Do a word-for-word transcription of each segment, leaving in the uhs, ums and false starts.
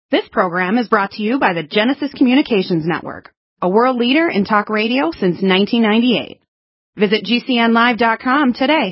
This program is brought to you by the Genesis Communications Network, a world leader in talk radio since nineteen ninety-eight. Visit G C N live dot com today.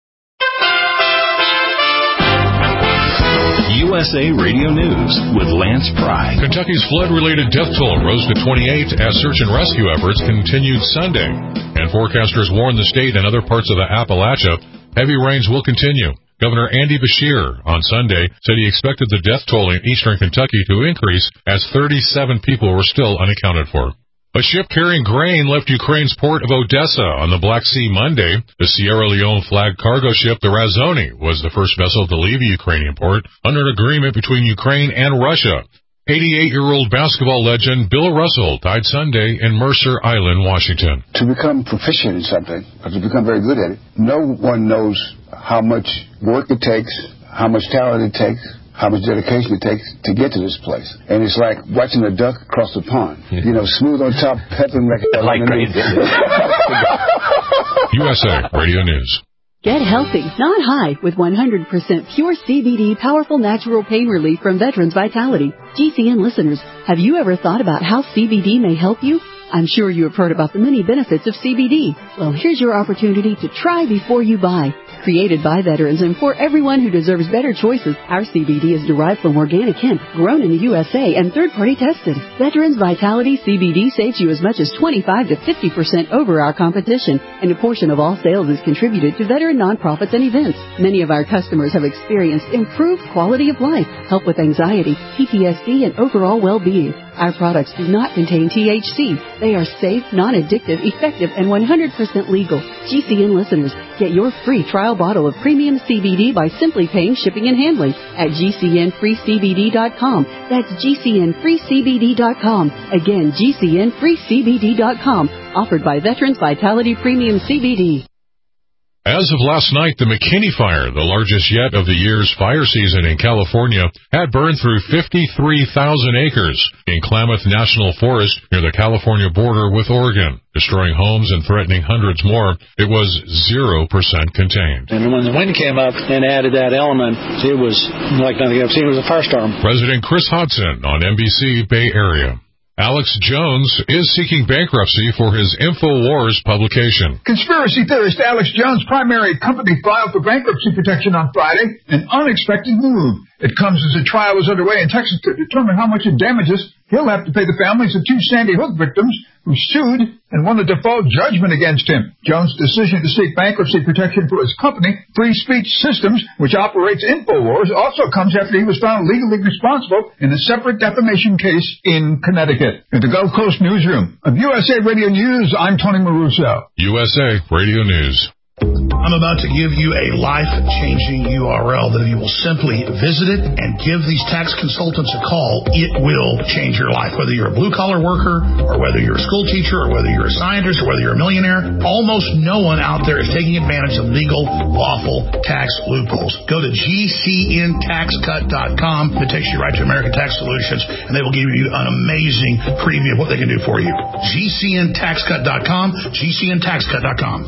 U S A Radio News with Lance Pry. Kentucky's flood-related death toll rose to twenty-eight as search and rescue efforts continued Sunday. And forecasters warn the state and other parts of the Appalachia heavy rains will continue. Governor Andy Beshear on Sunday said he expected the death toll in eastern Kentucky to increase as thirty-seven people were still unaccounted for. A ship carrying grain left Ukraine's port of Odessa on the Black Sea Monday. The Sierra Leone flagged cargo ship, the Razoni, was the first vessel to leave the Ukrainian port under an agreement between Ukraine and Russia. eighty-eight-year-old basketball legend Bill Russell died Sunday in Mercer Island, Washington. To become proficient in something, or to become very good at it, no one knows how much work it takes, how much talent it takes, how much dedication it takes to get to this place. And it's like watching a duck cross the pond. You know, smooth on top, peppering like crazy. U S A Radio News. Get healthy, not high, with one hundred percent pure C B D powerful natural pain relief from Veterans Vitality. G C N listeners, have you ever thought about how C B D may help you? I'm sure you have heard about the many benefits of C B D. Well, here's your opportunity to try before you buy. Created by veterans and for everyone who deserves better choices, our C B D is derived from organic hemp, grown in the U S A and third-party tested. Veterans Vitality C B D saves you as much as twenty-five to fifty percent over our competition, and a portion of all sales is contributed to veteran nonprofits and events. Many of our customers have experienced improved quality of life, help with anxiety, P T S D, and overall well-being. Our products do not contain T H C. They are safe, non-addictive, effective, and one hundred percent legal. G C N listeners, get your free trial bottle of premium C B D by simply paying shipping and handling at G C N free C B D dot com. That's G C N free C B D dot com. Again, G C N free C B D dot com. Offered by Veterans Vitality Premium C B D. As of last night, the McKinney Fire, the largest yet of the year's fire season in California, had burned through fifty-three thousand acres in Klamath National Forest near the California border with Oregon, destroying homes and threatening hundreds more. It was zero percent contained. And when the wind came up and added that element, it was like nothing I've seen. It was a firestorm. President Chris Hodson on N B C Bay Area. Alex Jones is seeking bankruptcy for his InfoWars publication. Conspiracy theorist Alex Jones' primary company filed for bankruptcy protection on Friday, an unexpected move. It comes as a trial is underway in Texas to determine how much in damages he'll have to pay the families of two Sandy Hook victims who sued and won a default judgment against him. Jones' decision to seek bankruptcy protection for his company, Free Speech Systems, which operates InfoWars, also comes after he was found legally responsible in a separate defamation case in Connecticut. In the Gulf Coast newsroom of U S A Radio News, I'm Tony Maruso. U S A Radio News. I'm about to give you a life-changing U R L that if you will simply visit it and give these tax consultants a call, it will change your life. Whether you're a blue-collar worker or whether you're a school teacher or whether you're a scientist or whether you're a millionaire, almost no one out there is taking advantage of legal, lawful tax loopholes. Go to G C N tax cut dot com. It takes you right to American Tax Solutions, and they will give you an amazing preview of what they can do for you. G C N tax cut dot com, G C N tax cut dot com.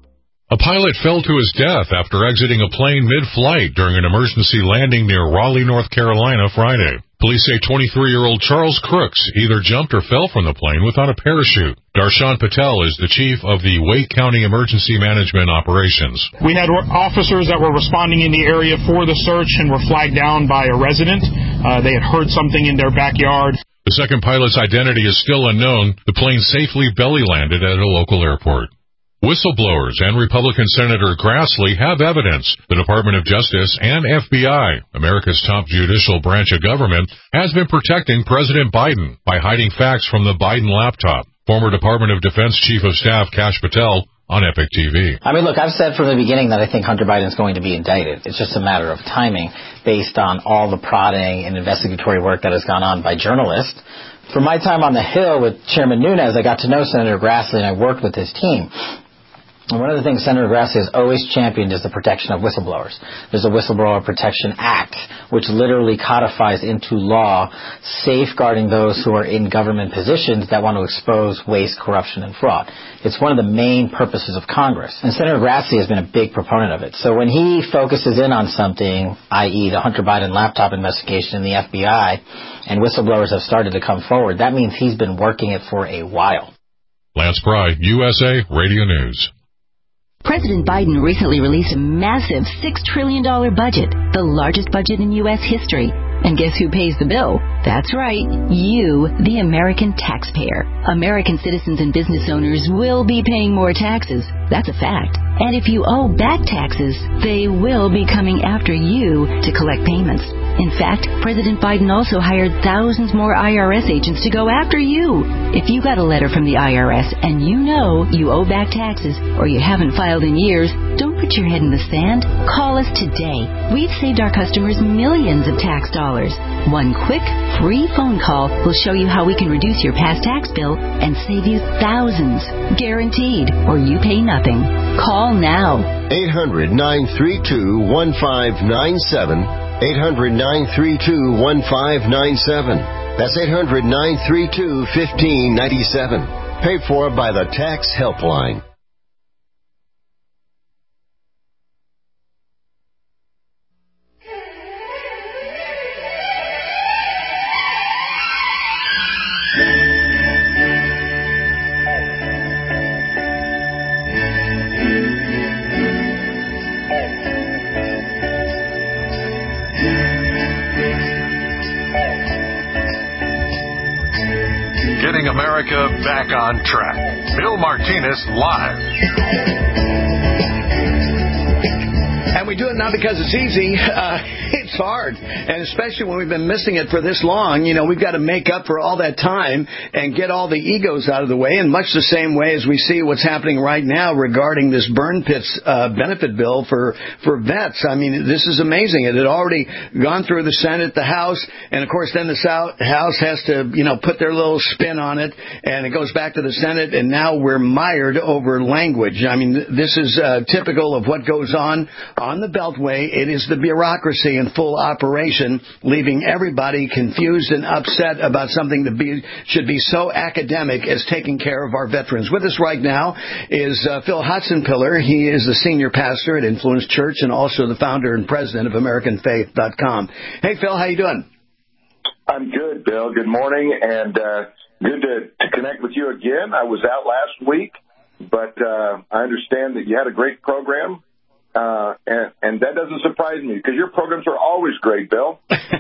A pilot fell to his death after exiting a plane mid-flight during an emergency landing near Raleigh, North Carolina, Friday. Police say twenty-three-year-old Charles Crooks either jumped or fell from the plane without a parachute. Darshan Patel is the chief of the Wake County Emergency Management Operations. We had officers that were responding in the area for the search and were flagged down by a resident. Uh, they had heard something in their backyard. The second pilot's identity is still unknown. The plane safely belly-landed at a local airport. Whistleblowers and Republican Senator Grassley have evidence the Department of Justice and F B I, America's top judicial branch of government, has been protecting President Biden by hiding facts from the Biden laptop. Former Department of Defense Chief of Staff Kash Patel on Epic T V. I mean, look, I've said from the beginning that I think Hunter Biden is going to be indicted. It's just a matter of timing based on all the prodding and investigatory work that has gone on by journalists. From my time on the Hill with Chairman Nunes, I got to know Senator Grassley and I worked with his team. And one of the things Senator Grassley has always championed is the protection of whistleblowers. There's a Whistleblower Protection Act, which literally codifies into law safeguarding those who are in government positions that want to expose waste, corruption, and fraud. It's one of the main purposes of Congress. And Senator Grassley has been a big proponent of it. So when he focuses in on something, that is the Hunter Biden laptop investigation in the F B I, and whistleblowers have started to come forward, that means he's been working it for a while. Lance Pry, U S A Radio News. President Biden recently released a massive six trillion dollars budget, the largest budget in U S history. And guess who pays the bill? That's right, you, the American taxpayer. American citizens and business owners will be paying more taxes. That's a fact. And if you owe back taxes, they will be coming after you to collect payments. In fact, President Biden also hired thousands more I R S agents to go after you. If you got a letter from the I R S and you know you owe back taxes or you haven't filed in years, don't put your head in the sand. Call us today. We've saved our customers millions of tax dollars. One quick, free phone call will show you how we can reduce your past tax bill and save you thousands. Guaranteed, or you pay nothing. Call now. eight hundred, nine three two, one five nine seven. eight hundred, nine three two, one five nine seven. That's eight hundred, nine three two, one five nine seven. Paid for by the Tax Helpline. Getting America back on track. Bill Martinez live. And we do it not because it's easy. Uh, it's hard. And especially when we've been missing it for this long, you know, we've got to make up for all that time and get all the egos out of the way. And much the same way as we see what's happening right now regarding this burn pits uh, benefit bill for, for vets. I mean, this is amazing. It had already gone through the Senate, the House, and of course then the House has to, you know, put their little spin on it, and it goes back to the Senate, and now we're mired over language. I mean, this is uh, typical of what goes on on the Beltway. It is the bureaucracy in full operation, leaving everybody confused and upset about something that be, should be so academic as taking care of our veterans. With us right now is uh, Phil Hotsenpiller. He is the senior pastor at Influence Church and also the founder and president of American Faith dot com. Hey, Phil, how you doing? I'm good, Bill. Good morning, and uh, good to, to connect with you again. I was out last week, but uh, I understand that you had a great program. Uh, and, and that doesn't surprise me because your programs are always great, Bill.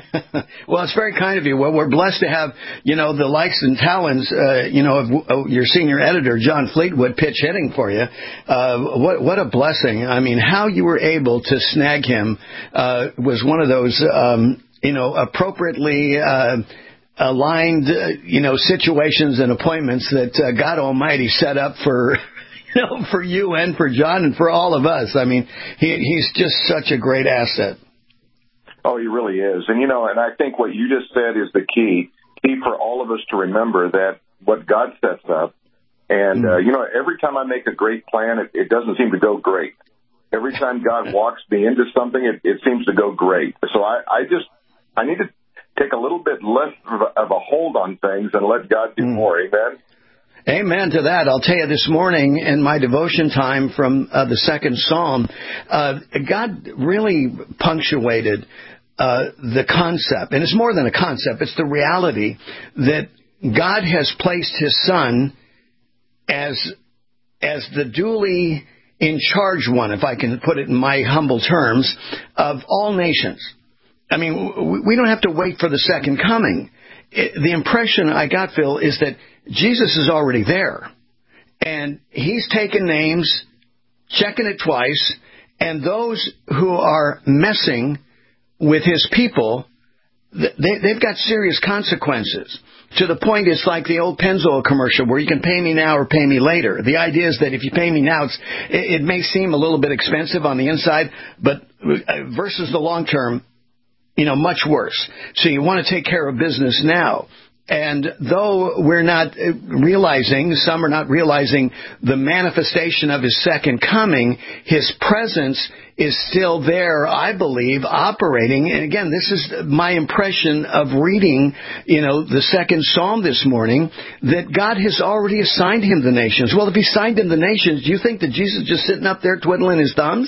Well, it's very kind of you. Well, we're blessed to have, you know, the likes and talents, uh, you know, of, of your senior editor, John Fleetwood, pitch hitting for you. Uh, what, what a blessing. I mean, how you were able to snag him, uh, was one of those, um, you know, appropriately, uh, aligned, uh, you know, situations and appointments that uh, God Almighty set up for, you know, for you and for John and for all of us. I mean, he, he's just such a great asset. Oh, he really is. And, you know, and I think what you just said is the key, key for all of us to remember that what God sets up. And, uh, you know, every time I make a great plan, it, it doesn't seem to go great. Every time God walks me into something, it, it seems to go great. So I, I just, I need to take a little bit less of a, of a hold on things and let God do mm. more. Amen. Amen to that. I'll tell you this morning in my devotion time from uh, the second Psalm, uh, God really punctuated uh, the concept. And it's more than a concept. It's the reality that God has placed his Son as, as the duly in charge one, if I can put it in my humble terms, of all nations. I mean, we don't have to wait for the second coming. It, the impression I got, Phil, is that Jesus is already there, and he's taken names, checking it twice, and those who are messing with his people, they, they've got serious consequences. To the point, it's like the old Pennzoil commercial where you can pay me now or pay me later. The idea is that if you pay me now, it's, it, it may seem a little bit expensive on the inside, but versus the long term, you know, much worse. So you want to take care of business now. And though we're not realizing, some are not realizing the manifestation of his second coming, his presence is still there, I believe, operating. And again, this is my impression of reading, you know, the second Psalm this morning, that God has already assigned him the nations. Well, if he signed him the nations, do you think that Jesus is just sitting up there twiddling his thumbs?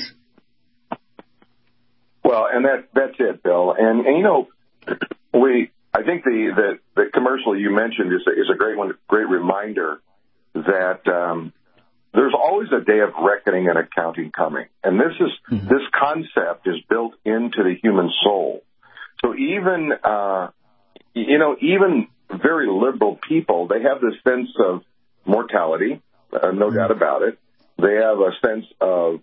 Well, and that that's it, Bill. And, and you know, we... I think the, the, the commercial you mentioned is a, is a great one, great reminder that um, there's always a day of reckoning and accounting coming, and this is mm-hmm. this concept is built into the human soul. So even uh, you know even very liberal people, they have this sense of mortality, uh, no mm-hmm. doubt about it. They have a sense of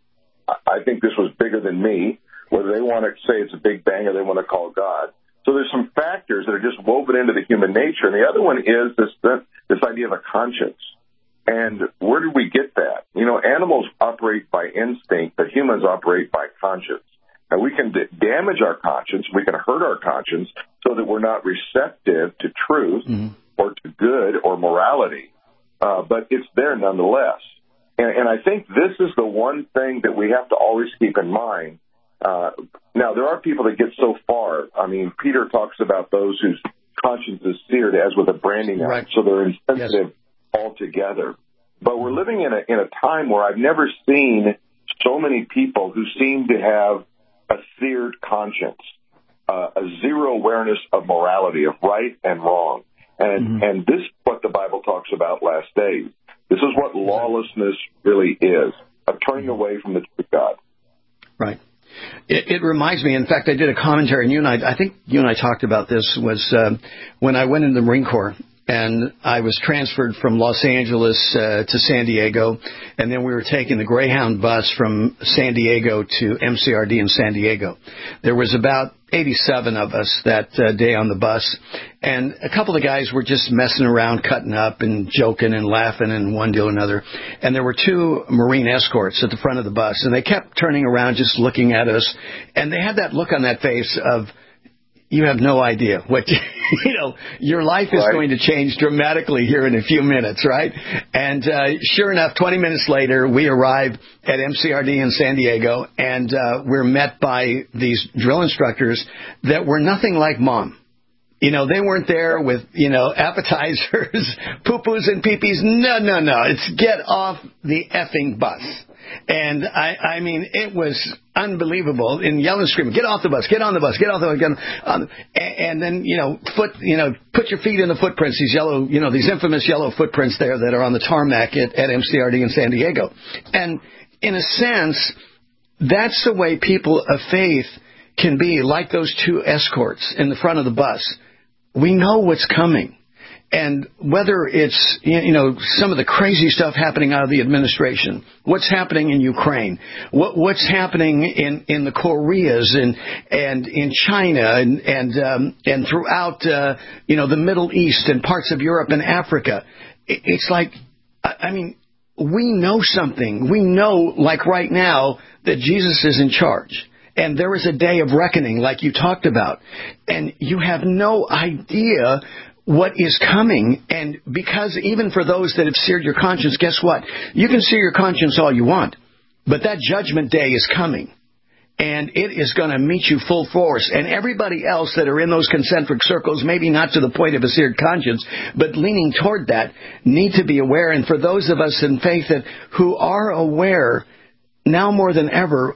I think this was bigger than me, whether they want to say it's a big bang or they want to call it God. So there's some factors that are just woven into the human nature. And the other one is this this idea of a conscience. And where did we get that? You know, animals operate by instinct, but humans operate by conscience. And we can d- damage our conscience, we can hurt our conscience so that we're not receptive to truth mm-hmm. or to good or morality. Uh, but it's there nonetheless. And, and I think this is the one thing that we have to always keep in mind. Uh, now, there are people that get so far. I mean, Peter talks about those whose conscience is seared as with a branding iron, right. so they're insensitive yes. altogether. But we're living in a in a time where I've never seen so many people who seem to have a seared conscience, uh, a zero awareness of morality, of right and wrong. And mm-hmm. and this is what the Bible talks about last days. This is what lawlessness really is, a turning away from the truth of God. Right. It, it reminds me, in fact, I did a commentary, and you and I, I think you and I talked about this, was uh, when I went into the Marine Corps, and I was transferred from Los Angeles uh, to San Diego, and then we were taking the Greyhound bus from San Diego to M C R D in San Diego. There was about eighty-seven of us that uh, day on the bus, and a couple of guys were just messing around, cutting up and joking and laughing and one deal or another. And there were two Marine escorts at the front of the bus, and they kept turning around just looking at us, and they had that look on that face of, you have no idea what, you know, your life is right. going to change dramatically here in a few minutes, right? And uh, sure enough, twenty minutes later, we arrive at M C R D in San Diego, and uh, we're met by these drill instructors that were nothing like Mom. You know, they weren't there with, you know, appetizers, poo-poos and pee-pees. No, no, no. It's get off the effing bus. And I, I mean, it was unbelievable. And yelling, screaming, get off the bus, get on the bus, get off the bus. Get on. And then, you know, foot, you know, put your feet in the footprints, these yellow, you know, these infamous yellow footprints there that are on the tarmac at, at M C R D in San Diego. And in a sense, that's the way people of faith can be, like those two escorts in the front of the bus. We know what's coming. And whether it's, you know, some of the crazy stuff happening out of the administration, what's happening in Ukraine, what, what's happening in, in the Koreas and, and in China and, and, um, and throughout, uh, you know, the Middle East and parts of Europe and Africa, it's like, I mean, we know something. We know, like right now, that Jesus is in charge. And there is a day of reckoning, like you talked about. And you have no idea what is coming. And because even for those that have seared your conscience, guess what? You can sear your conscience all you want, but that judgment day is coming. And it is going to meet you full force. And everybody else that are in those concentric circles, maybe not to the point of a seared conscience, but leaning toward that, need to be aware. And for those of us in faith that who are aware, now more than ever,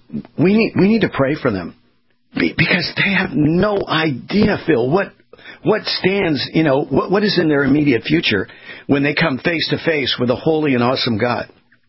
we need, we need to pray for them. Because they have no idea, Phil, what what stands, you know, what, what is in their immediate future when they come face to face with a holy and awesome God.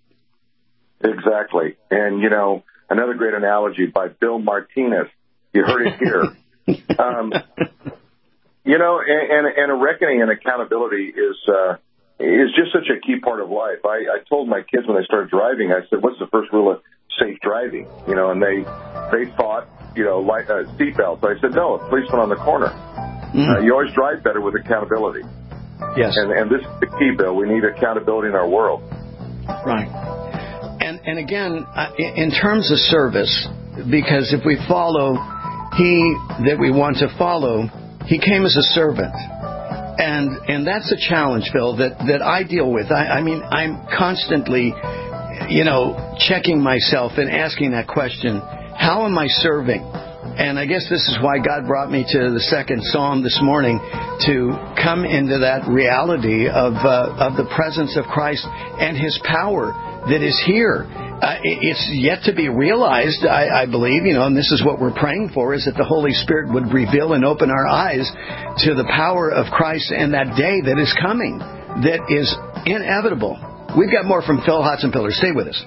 Exactly. And, you know, another great analogy by Bill Martinez. You heard it here. um, you know, and, and, and a reckoning and accountability is uh, is just such a key part of life. I, I told my kids when they started driving, I said, what's the first rule of safe driving? You know, and they they thought, you know, like uh, seatbelts. I said, no, a policeman on the corner. Mm. Uh, you always drive better with accountability. Yes. And, and this is the key, Bill. We need accountability in our world. Right. And and again, uh, in terms of service, because if we follow He that we want to follow, He came as a servant. And and that's a challenge, Phil, that, that I deal with. I, I mean, I'm constantly, you know, checking myself and asking that question, how am I serving? And I guess this is why God brought me to the second Psalm this morning, to come into that reality of uh, of the presence of Christ and His power that is here. Uh, it's yet to be realized, I, I believe, you know, and this is what we're praying for, is that the Holy Spirit would reveal and open our eyes to the power of Christ and that day that is coming, that is inevitable. We've got more from Phil Hotzenpiller. Stay with us.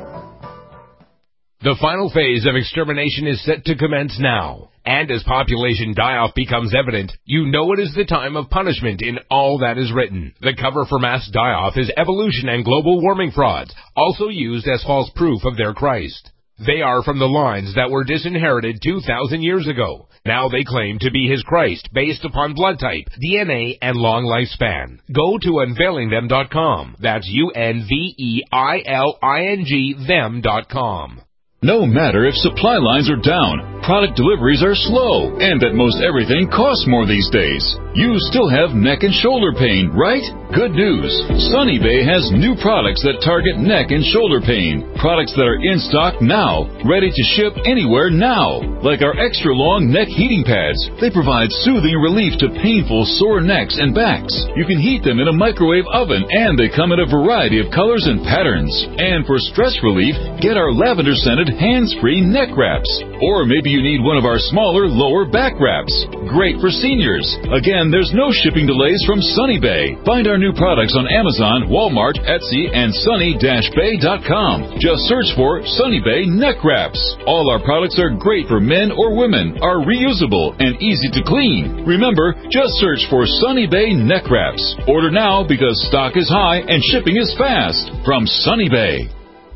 The final phase of extermination is set to commence now. And as population die-off becomes evident, you know it is the time of punishment in all that is written. The cover for mass die-off is evolution and global warming frauds, also used as false proof of their Christ. They are from the lines that were disinherited two thousand years ago. Now they claim to be His Christ based upon blood type, D N A, and long lifespan. Go to unveiling them dot com. That's U N V E I L I N G them dot com. No matter if supply lines are down, product deliveries are slow, and that most everything costs more these days, you still have neck and shoulder pain, right? Good news. Sunny Bay has new products that target neck and shoulder pain. Products that are in stock now, ready to ship anywhere now. Like our extra long neck heating pads. They provide soothing relief to painful sore necks and backs. You can heat them in a microwave oven, and they come in a variety of colors and patterns. And for stress relief, get our lavender scented hands-free neck wraps. Or maybe you need one of our smaller lower back wraps. Great for seniors. Again, there's no shipping delays from Sunny Bay. Find our new products on Amazon, Walmart, Etsy, and sunny dash bay dot com. Just search for Sunny Bay neck wraps. All our products are great for men or women, are reusable, and easy to clean. Remember, just search for Sunny Bay neck wraps. Order now because stock is high and shipping is fast. From Sunny Bay.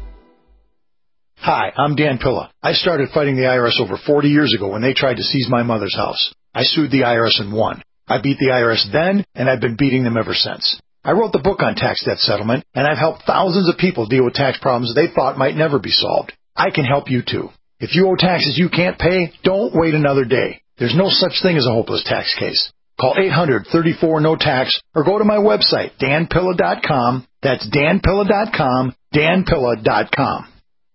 Hi, I'm Dan Pilla. I started fighting the I R S over forty years ago when they tried to seize my mother's house. I sued the I R S and won. I beat the I R S then, and I've been beating them ever since. I wrote the book on tax debt settlement, and I've helped thousands of people deal with tax problems they thought might never be solved. I can help you too. If you owe taxes you can't pay, don't wait another day. There's no such thing as a hopeless tax case. Call eight hundred, thirty-four, no tax or go to my website, dan pilla dot com. That's dan pilla dot com, dan pilla dot com.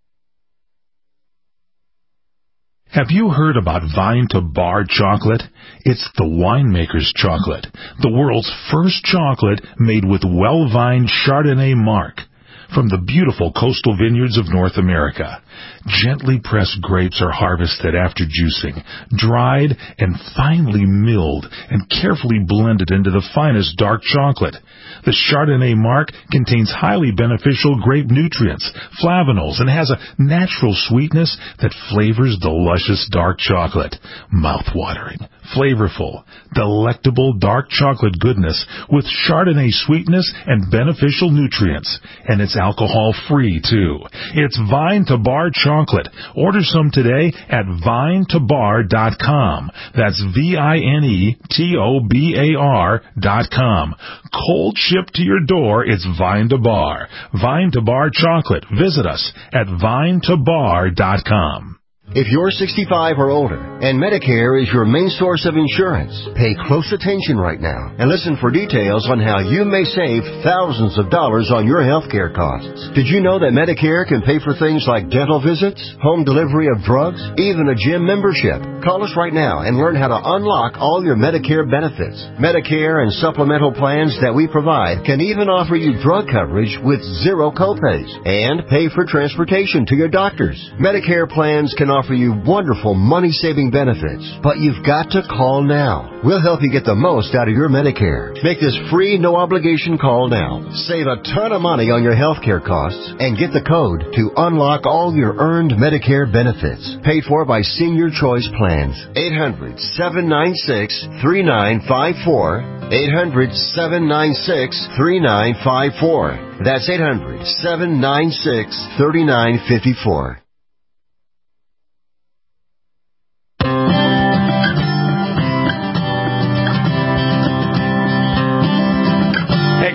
Have you heard about Vine to Bar chocolate? It's the winemaker's chocolate, the world's first chocolate made with well-vined Chardonnay marc from the beautiful coastal vineyards of North America. Gently pressed grapes are harvested after juicing, dried and finely milled and carefully blended into the finest dark chocolate. The Chardonnay marc contains highly beneficial grape nutrients, flavanols, and has a natural sweetness that flavors the luscious dark chocolate. Mouth-watering, flavorful, delectable dark chocolate goodness with Chardonnay sweetness and beneficial nutrients. And it's alcohol-free, too. It's Vine to Bar chocolate. Order some today at vine to bar dot com. That's V I N E T O B A R dot com. Cold shipped to your door, it's Vine to Bar. Vine to Bar chocolate. Visit us at vine to bar dot com. If you're sixty-five or older and Medicare is your main source of insurance, pay close attention right now and listen for details on how you may save thousands of dollars on your health care costs. Did you know that Medicare can pay for things like dental visits, home delivery of drugs, even a gym membership? Call us right now and learn how to unlock all your Medicare benefits. Medicare and supplemental plans that we provide can even offer you drug coverage with zero copays and pay for transportation to your doctors. Medicare plans can offer you wonderful money-saving benefits, but you've got to call now. We'll help you get the most out of your Medicare. Make this free, no-obligation call now. Save a ton of money on your health care costs and get the code to unlock all your earned Medicare benefits. Paid for by Senior Choice Plans. eight hundred, seven nine six, three nine five four. eight hundred, seven nine six, three nine five four. That's eight hundred, seven nine six, three nine five four.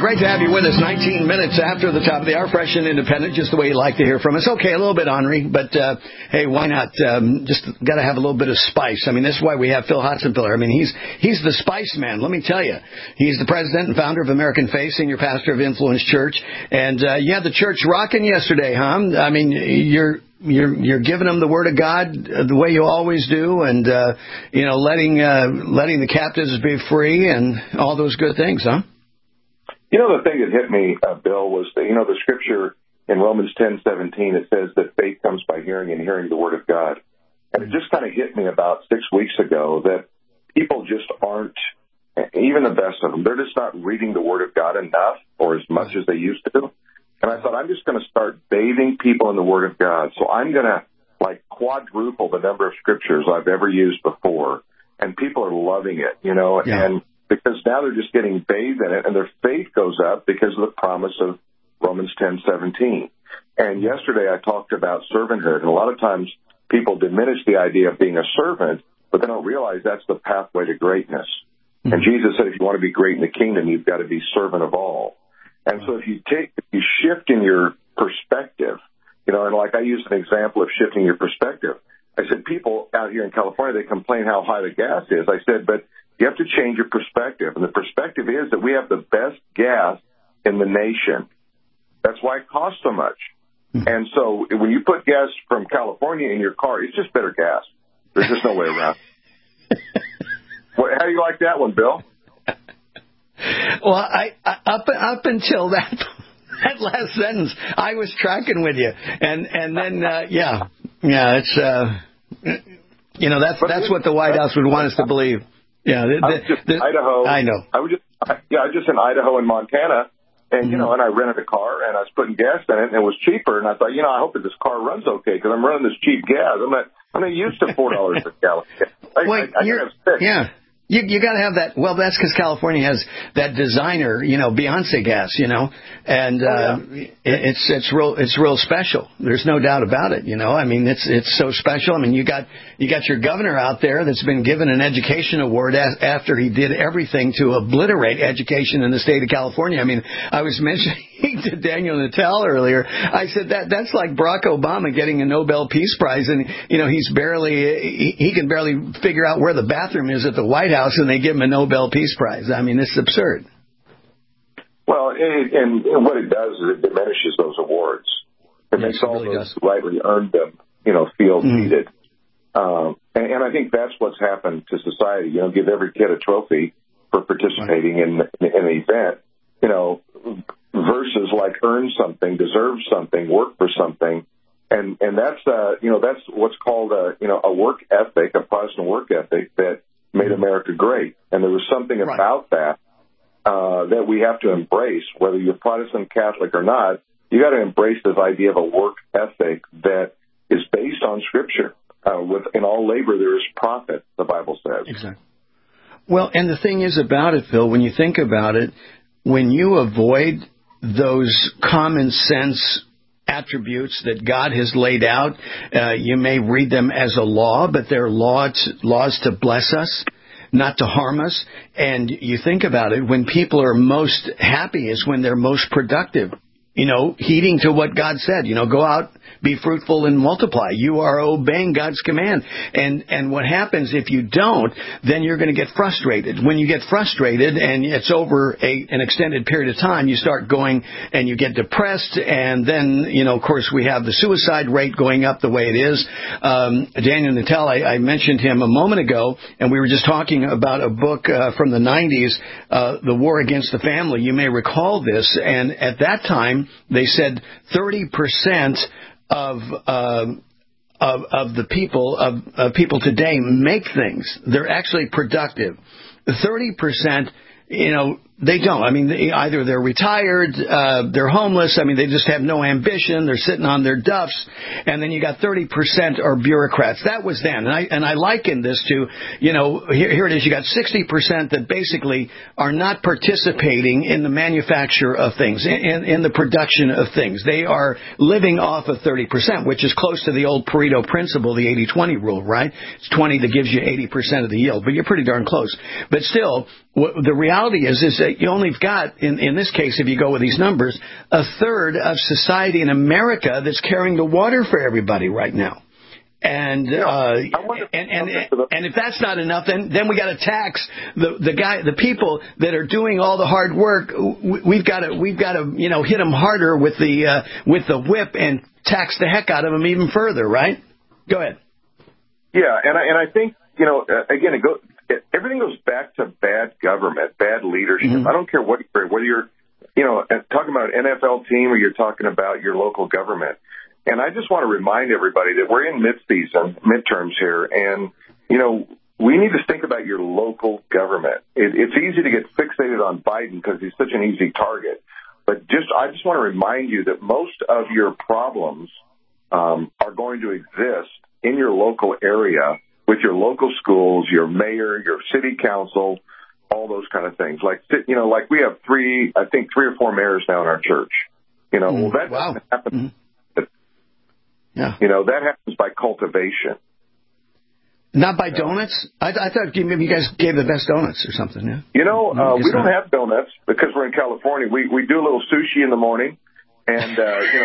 great to have you with us. nineteen minutes after the top of the hour, fresh and independent, just the way you like to hear from us. Okay, a little bit ornery, but uh, hey, why not? Um, just got to have a little bit of spice. I mean, this is why we have Phil Hotzenpiller. I mean, he's he's the spice man. Let me tell you, he's the president and founder of American Faith, senior pastor of Influence Church, and uh, you had the church rocking yesterday, huh? I mean, you're. You're you're giving them the word of God the way you always do, and uh, you know, letting uh, letting the captives be free, and all those good things, huh? You know, the thing that hit me, uh, Bill, was that, you know, the scripture in Romans ten seventeen, it says that faith comes by hearing, and hearing the word of God, and it just kind of hit me about six weeks ago that people just aren't, even the best of them, they're just not reading the word of God enough or as much as they used to. And I thought, I'm just going to start bathing people in the Word of God. So I'm going to, like, quadruple the number of scriptures I've ever used before. And people are loving it, you know, yeah. and because now they're just getting bathed in it, and their faith goes up because of the promise of Romans ten seventeen. And yesterday I talked about servanthood, and a lot of times people diminish the idea of being a servant, but they don't realize that's the pathway to greatness. Mm-hmm. And Jesus said if you want to be great in the kingdom, you've got to be servant of all. And so if you take, if you shift in your perspective, you know, and like I used an example of shifting your perspective. I said, people out here in California, they complain how high the gas is. I said, but you have to change your perspective. And the perspective is that we have the best gas in the nation. That's why it costs so much. And so when you put gas from California in your car, it's just better gas. There's just no way around it. What, how do you like that one, Bill? Well, I, I up up until that that last sentence, I was tracking with you, and and then uh, yeah, yeah, it's uh, you know that's that's what the White House would want us to believe. Yeah, the, I was just the, in Idaho. I know. I was just yeah, I was just in Idaho and Montana, and mm-hmm. you know, and I rented a car, and I was putting gas in it, and it was cheaper, and I thought, you know, I hope that this car runs okay because I'm running this cheap gas. I'm not I'm not used to four dollars per gallon. I, Wait, I, I you're, have six. Yeah. You you got to have that. Well, that's because California has that designer, you know, Beyonce gas, you know, and uh, oh, yeah. it, it's it's real it's real special. There's no doubt about it. You know, I mean, it's it's so special. I mean, you got you got your governor out there that's been given an education award as, after he did everything to obliterate education in the state of California. I mean, I was mentioning to Daniel Natal earlier. I said that that's like Barack Obama getting a Nobel Peace Prize, and you know, he's barely he, he can barely figure out where the bathroom is at the White House. And they give him a Nobel Peace Prize. I mean, it's absurd. Well, it, and, and what it does is it diminishes those awards. It yes, makes all it really those does. who rightly earned them, you know, feel mm. needed. Um, and, and I think that's what's happened to society. You know, give every kid a trophy for participating right. in, in, in an event, you know, versus like earn something, deserve something, work for something. And, and that's, uh, you know, that's what's called a, you know, a work ethic, a Protestant work ethic that made America great. And there was something right. about that uh, that we have to embrace, whether you're Protestant, Catholic, or not. You got to embrace this idea of a work ethic that is based on Scripture. Uh, with in all labor there is profit, the Bible says. Exactly. Well, and the thing is about it, Phil, when you think about it, when you avoid those common sense attributes that God has laid out. Uh, you may read them as a law, but they're laws, laws to bless us, not to harm us. And you think about it, when people are most happy is when they're most productive. You know, heeding to what God said, you know, go out, be fruitful and multiply. You are obeying God's command. And and what happens if you don't, then you're going to get frustrated. When you get frustrated and it's over a, an extended period of time, you start going and you get depressed. And then, you know, of course, we have the suicide rate going up the way it is. Um, Daniel Natal, I, I mentioned him a moment ago, and we were just talking about a book uh, from the nineties, uh, The War Against the Family. You may recall this. And at that time, they said thirty percent of, uh, of of the people of, of people today make things. They're actually productive. thirty percent, you know, they don't. I mean, they, either they're retired, uh, they're homeless. I mean, they just have no ambition. They're sitting on their duffs. And then you got thirty percent are bureaucrats. That was then. And I, and I liken this to, you know, here, here it is. You got sixty percent that basically are not participating in the manufacture of things, in, in the production of things. They are living off of thirty percent, which is close to the old Pareto principle, the eighty twenty rule, right? It's twenty that gives you eighty percent of the yield, but you're pretty darn close. But still, the reality reality is, is that you only got, in, in this case, if you go with these numbers, a third of society in America that's carrying the water for everybody right now. And, uh, and, and, and if that's not enough, then, then we got to tax the, the guy, the people that are doing all the hard work. We've got to, we've got to, you know, hit them harder with the, uh, with the whip and tax the heck out of them even further, right? Go ahead. Yeah. And I, and I think, you know, again, it goes, everything goes back to bad government, bad leadership. Mm-hmm. I don't care what, whether you're, you know, talking about an N F L team or you're talking about your local government. And I just want to remind everybody that we're in mid-season, midterms here, and, you know, we need to think about your local government. It, it's easy to get fixated on Biden because he's such an easy target. But just, I just want to remind you that most of your problems um, are going to exist in your local area with your local schools, your mayor, your city council, all those kind of things. Like, you know, like we have three, I think three or four mayors now in our church. You know, mm, well, that wow. doesn't happen. Mm. Yeah. You know, that happens by cultivation. Not by donuts? I, I thought maybe you guys gave the best donuts or something. Yeah. You know, uh, we don't have donuts because we're in California. We we do a little sushi in the morning, and uh, you know,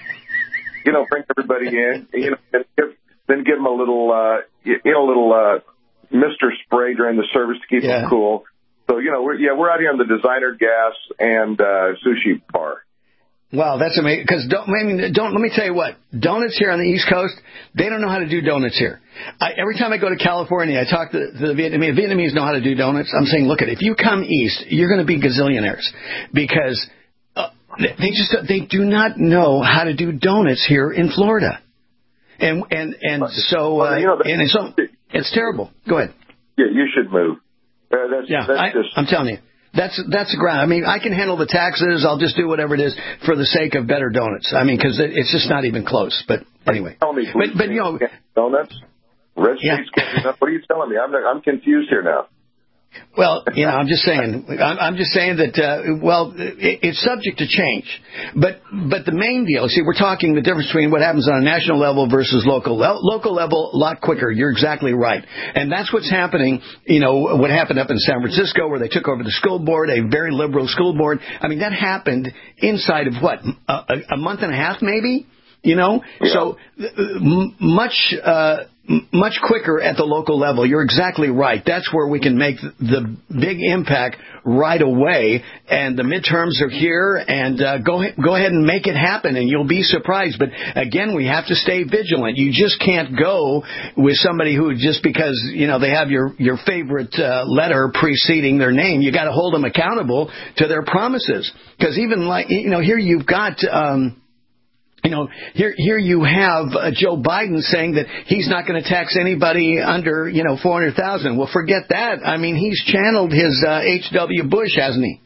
you know, bring everybody in. You know, and give, then give them a little, uh, you know, a little uh, Mister Spray during the service to keep yeah. them cool. So you know, we're yeah, we're out here on the designer gas and uh, sushi bar. Wow, that's amazing. Because don't, I mean, don't, let me tell you what, donuts here on the East Coast, they don't know how to do donuts here. I, every time I go to California, I talk to, to the Vietnamese. Vietnamese know how to do donuts. I'm saying, look at it. If you come east, you're going to be gazillionaires because uh, they just they do not know how to do donuts here in Florida, and and and so uh, you know, and it's so it's terrible. Go ahead. Yeah, you should move. Uh, that's, yeah, that's I, just... I'm telling you. That's that's the ground. I mean, I can handle the taxes. I'll just do whatever it is for the sake of better donuts. I mean, because it, it's just not even close. But anyway, tell me, but, but you know, donuts, red yeah. can't do What are you telling me? I'm I'm confused here now. Well, you know, I'm just saying. I'm, I'm just saying that. Uh, well, it, it's subject to change, but but the main deal. See, we're talking the difference between what happens on a national level versus local. Lo- local level, a lot quicker. You're exactly right, and that's what's happening. You know, what happened up in San Francisco, where they took over the school board, a very liberal school board. I mean, that happened inside of what a, a month and a half, maybe. You know, yeah. so uh, much. Uh, Much quicker at the local level. You're exactly right. That's where we can make the big impact right away. And the midterms are here, and uh, go go ahead and make it happen, and you'll be surprised. But again, we have to stay vigilant. You just can't go with somebody who just because you know they have your your favorite uh, letter preceding their name. You got to hold them accountable to their promises. Because even like you know here you've got. Um, You know, here here you have uh, Joe Biden saying that he's not going to tax anybody under, you know, four hundred thousand dollars. Well, forget that. I mean, he's channeled his uh, H W. Bush, hasn't he?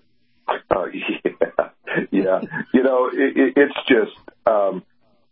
Oh, yeah. Yeah. You know, it, it, it's just um,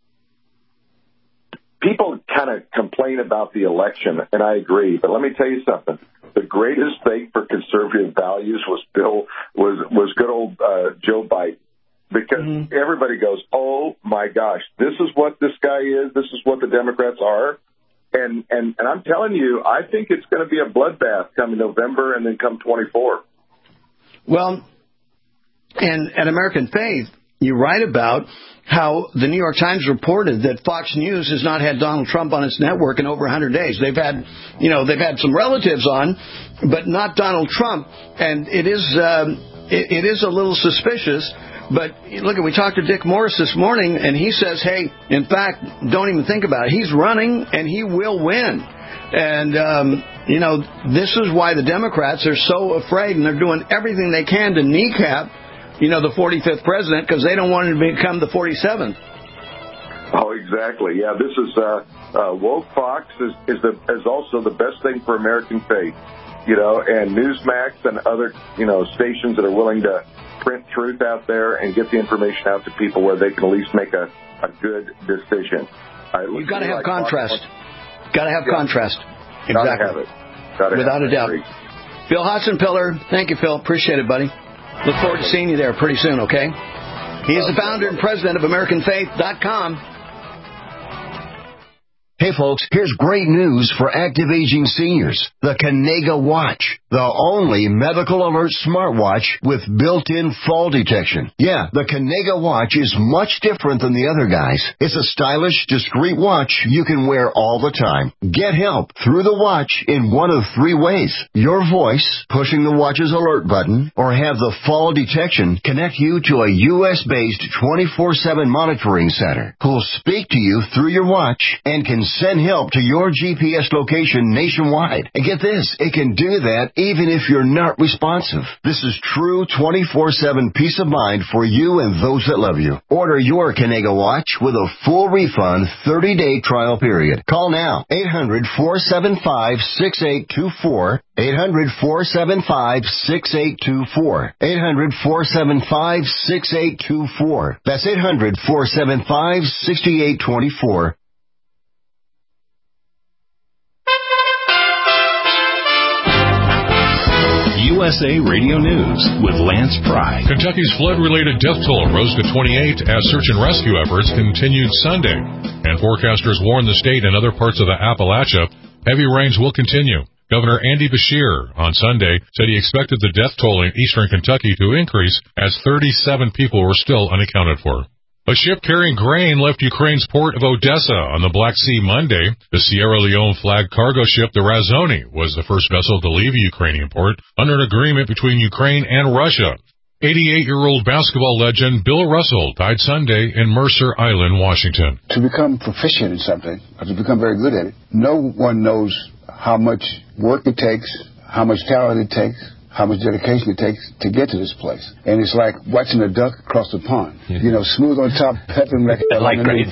people kind of complain about the election, and I agree. But let me tell you something. The greatest thing for conservative values was Bill was was good old uh, Joe Biden. Because mm-hmm. everybody goes, oh, my gosh, this is what this guy is. This is what the Democrats are. And and, and I'm telling you, I think it's going to be a bloodbath come November and then come twenty-four. Well, and at American Faith, you write about how the New York Times reported that Fox News has not had Donald Trump on its network in over one hundred days. They've had, you know, they've had some relatives on, but not Donald Trump. And it is um, it, it is a little suspicious. But look, we talked to Dick Morris this morning, and he says, hey, in fact, don't even think about it. He's running, and he will win. And, um, you know, this is why the Democrats are so afraid, and they're doing everything they can to kneecap, you know, the forty-fifth president, because they don't want him to become the forty-seventh. Oh, exactly. Yeah, this is uh, uh, woke Fox is, is, the, is also the best thing for American faith, you know, and Newsmax and other, you know, stations that are willing to print truth out there and get the information out to people where they can at least make a, a good decision. Uh, You've got to have like contrast. Got to have yeah. contrast. Exactly. Got to have it. Gotta Without have a doubt. Phil Hotzenpiller, thank you, Phil. Appreciate it, buddy. Look forward to seeing you there pretty soon, okay? He is the founder and president of American Faith dot com. Hey folks, here's great news for active aging seniors. The Kanega Watch, the only medical alert smartwatch with built-in fall detection. Yeah, the Kanega Watch is much different than the other guys. It's a stylish, discreet watch you can wear all the time. Get help through the watch in one of three ways. Your voice, pushing the watch's alert button, or have the fall detection connect you to a U S-based twenty-four seven monitoring center who'll speak to you through your watch and can send help to your G P S location nationwide. And get this, it can do that even if you're not responsive. This is true twenty-four seven peace of mind for you and those that love you. Order your Kanega Watch with a full refund thirty-day trial period. Call now, eight hundred, four seven five, six eight two four, eight hundred, four seven five, six eight two four, eight hundred, four seven five, six eight two four. That's eight hundred, four seven five, six eight two four. U S A Radio News with Lance Pry. Kentucky's flood-related death toll rose to twenty-eight as search and rescue efforts continued Sunday. And forecasters warn the state and other parts of the Appalachia heavy rains will continue. Governor Andy Beshear on Sunday said he expected the death toll in eastern Kentucky to increase as thirty-seven people were still unaccounted for. A ship carrying grain left Ukraine's port of Odessa on the Black Sea Monday. The Sierra Leone-flagged cargo ship, the Razoni, was the first vessel to leave a Ukrainian port under an agreement between Ukraine and Russia. eighty-eight-year-old basketball legend Bill Russell died Sunday in Mercer Island, Washington. To become proficient in something, or to become very good at it, no one knows how much work it takes, how much talent it takes, how much dedication it takes to get to this place. And it's like watching a duck across the pond. Yeah. You know, smooth on top, peppering like underneath.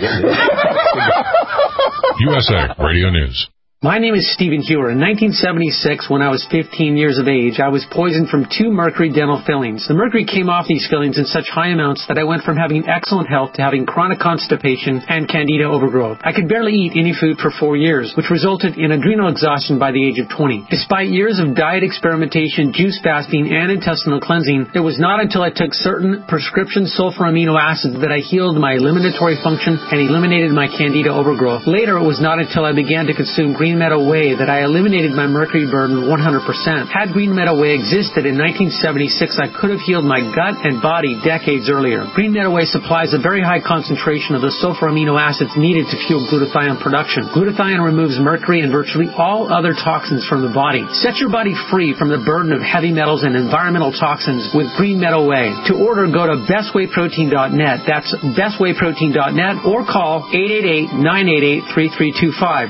U S A Radio News. My name is Stephen Hewer. In nineteen seventy-six, when I was fifteen years of age, I was poisoned from two mercury dental fillings. The mercury came off these fillings in such high amounts that I went from having excellent health to having chronic constipation and candida overgrowth. I could barely eat any food for four years, which resulted in adrenal exhaustion by the age of twenty. Despite years of diet experimentation, juice fasting, and intestinal cleansing, it was not until I took certain prescription sulfur amino acids that I healed my eliminatory function and eliminated my candida overgrowth. Later, it was not until I began to consume green Green Meadow Whey that I eliminated my mercury burden one hundred percent. Had Green Meadow Whey existed in nineteen seventy-six, I could have healed my gut and body decades earlier. Green Meadow Whey supplies a very high concentration of the sulfur amino acids needed to fuel glutathione production. Glutathione removes mercury and virtually all other toxins from the body. Set your body free from the burden of heavy metals and environmental toxins with Green Meadow Whey. To order, go to best whey protein dot net. That's best whey protein dot net or call eight eight eight, nine eight eight, three three two five.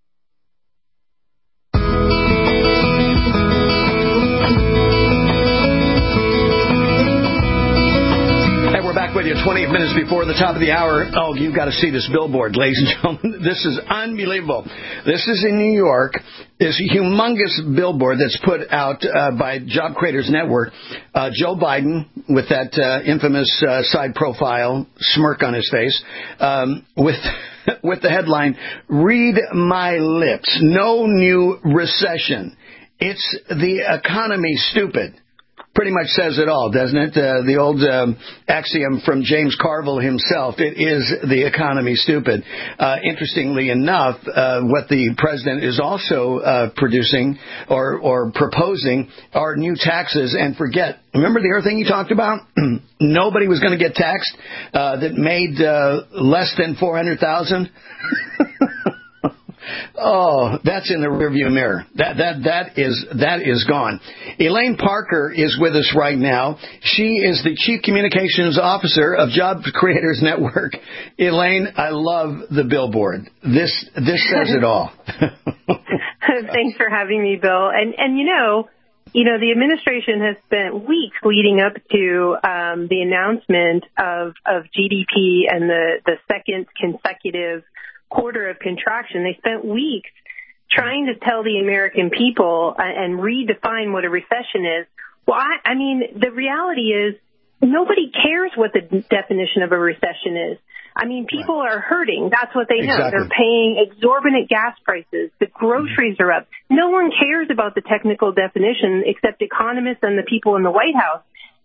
With you twenty-eight minutes before the top of the hour. Oh, you've got to see this billboard, ladies and gentlemen. This is unbelievable. This is in New York. This humongous billboard that's put out uh, by Job Creators Network. Uh, Joe Biden with that uh, infamous uh, side profile smirk on his face, um, with with the headline, "Read my lips. No new recession. It's the economy, stupid." Pretty much says it all, doesn't it? Uh, the old um, axiom from James Carville himself, it is the economy stupid. Uh, interestingly enough, uh, what the president is also uh, producing or, or proposing are new taxes. And forget, remember the other thing you talked about? Nobody was going to get taxed uh, that made uh, less than four hundred thousand dollars. Oh, that's in the rearview mirror. That that that is that is gone. Elaine Parker is with us right now. She is the Chief Communications Officer of Job Creators Network. Elaine, I love the billboard. This this says it all. Thanks for having me, Bill. And and you know, you know, the administration has spent weeks leading up to um, the announcement of of G D P and the the second consecutive quarter of contraction. They spent weeks trying to tell the American people and redefine what a recession is. Well, I, I mean, the reality is nobody cares what the definition of a recession is. I mean, people are hurting. That's what they know. Exactly. They're paying exorbitant gas prices. The groceries are up. No one cares about the technical definition except economists and the people in the White House.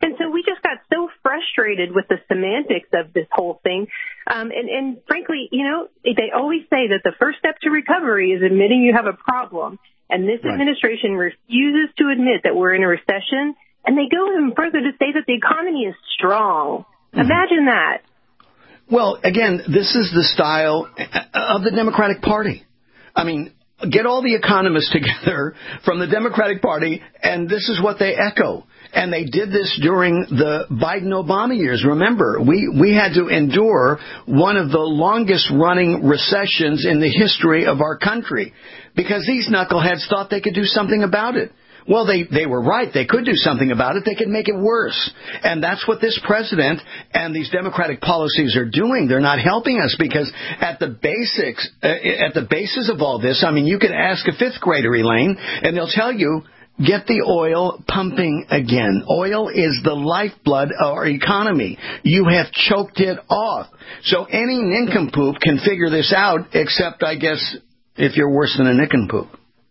And so we just got so frustrated with the semantics of this whole thing. Um, and, and frankly, you know, they always say that the first step to recovery is admitting you have a problem. And this right. administration refuses to admit that we're in a recession. And they go even further to say that the economy is strong. Mm-hmm. Imagine that. Well, again, this is the style of the Democratic Party. I mean, get all the economists together from the Democratic Party, and this is what they echo. And they did this during the Biden-Obama years. Remember, we, we had to endure one of the longest-running recessions in the history of our country because these knuckleheads thought they could do something about it. Well, they, they were right. They could do something about it. They could make it worse. And that's what this president and these Democratic policies are doing. They're not helping us because at the basics, uh, at the basis of all this, I mean, you could ask a fifth grader, Elaine, and they'll tell you, get the oil pumping again. Oil is the lifeblood of our economy. You have choked it off. So any nincompoop can figure this out, except, I guess, if you're worse than a nincompoop.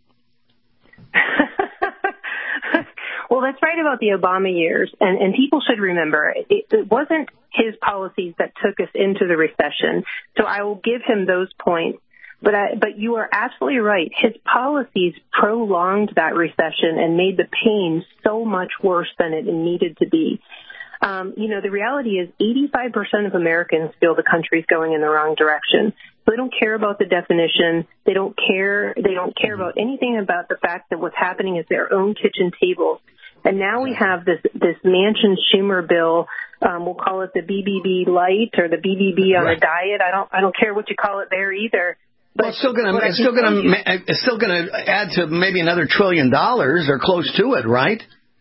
Well, that's right about the Obama years, and, and people should remember it, it wasn't his policies that took us into the recession, so I will give him those points. But I, but you are absolutely right. His policies prolonged that recession and made the pain so much worse than it needed to be. Um, you know, the reality is eighty-five percent of Americans feel the country's going in the wrong direction. So they don't care about the definition. They don't care. They don't care about anything about the fact that what's happening is their own kitchen tables. And now we have this, this Manchin-Schumer bill. Um, we'll call it the B B B light or the B B B on right. a diet. I don't, I don't care what you call it there either. But well, it's still going to, it's still going to, it's still going to add to maybe another trillion dollars or close to it, right?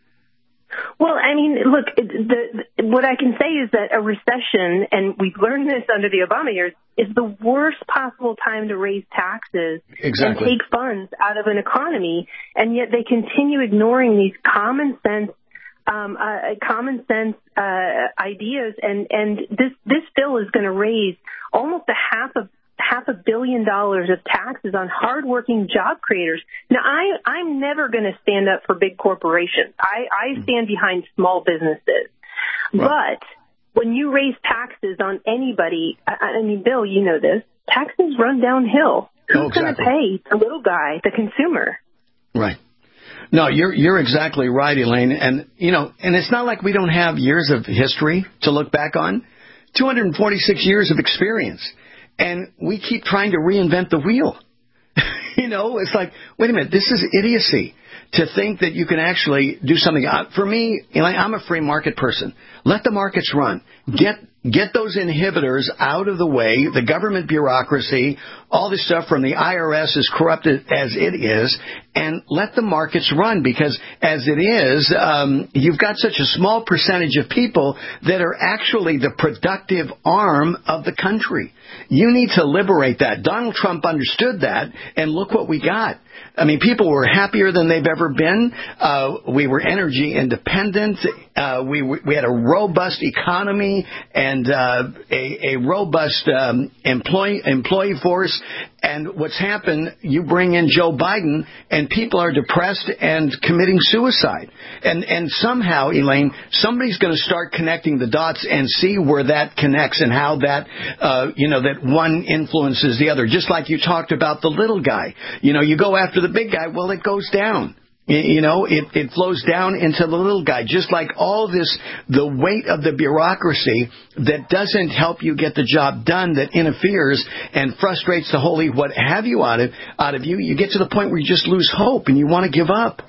Well, I mean, look, the, the, what I can say is that a recession, and we've learned this under the Obama years, is the worst possible time to raise taxes exactly. and take funds out of an economy, and yet they continue ignoring these common sense, um, uh, common sense uh, ideas, and and this this bill is going to raise almost a half of. half a billion dollars of taxes on hardworking job creators. Now, I, I'm never going to stand up for big corporations. I, I stand behind small businesses. Right. But when you raise taxes on anybody, I, I mean, Bill, you know this, taxes run downhill. Who's oh, exactly. going to pay the little guy, the consumer? Right. No, you're you're exactly right, Elaine. And, you know, and it's not like we don't have years of history to look back on. two hundred forty-six years of experience. And we keep trying to reinvent the wheel. You know, it's like, wait a minute, this is idiocy to think that you can actually do something. Uh, for me, Elaine, I'm a free market person. Let the markets run. Get get those inhibitors out of the way, the government bureaucracy, all this stuff from the I R S as corrupted as it is, and let the markets run because as it is, um, you've got such a small percentage of people that are actually the productive arm of the country. You need to liberate that. Donald Trump understood that, and look what we got. I mean, people were happier than they've ever been. Uh, we were energy independent. Uh, we we had a robust economy and uh, a, a robust um, employee employee force. And what's happened, you bring in Joe Biden, and people are depressed and committing suicide. And and somehow, Elaine, somebody's going to start connecting the dots and see where that connects and how that, uh, you know, that one influences the other. Just like you talked about the little guy. You know, you go after the big guy, well, it goes down. You know, it, it flows down into the little guy, just like all this, the weight of the bureaucracy that doesn't help you get the job done, that interferes and frustrates the holy what have you out of, out of you. You get to the point where you just lose hope and you want to give up.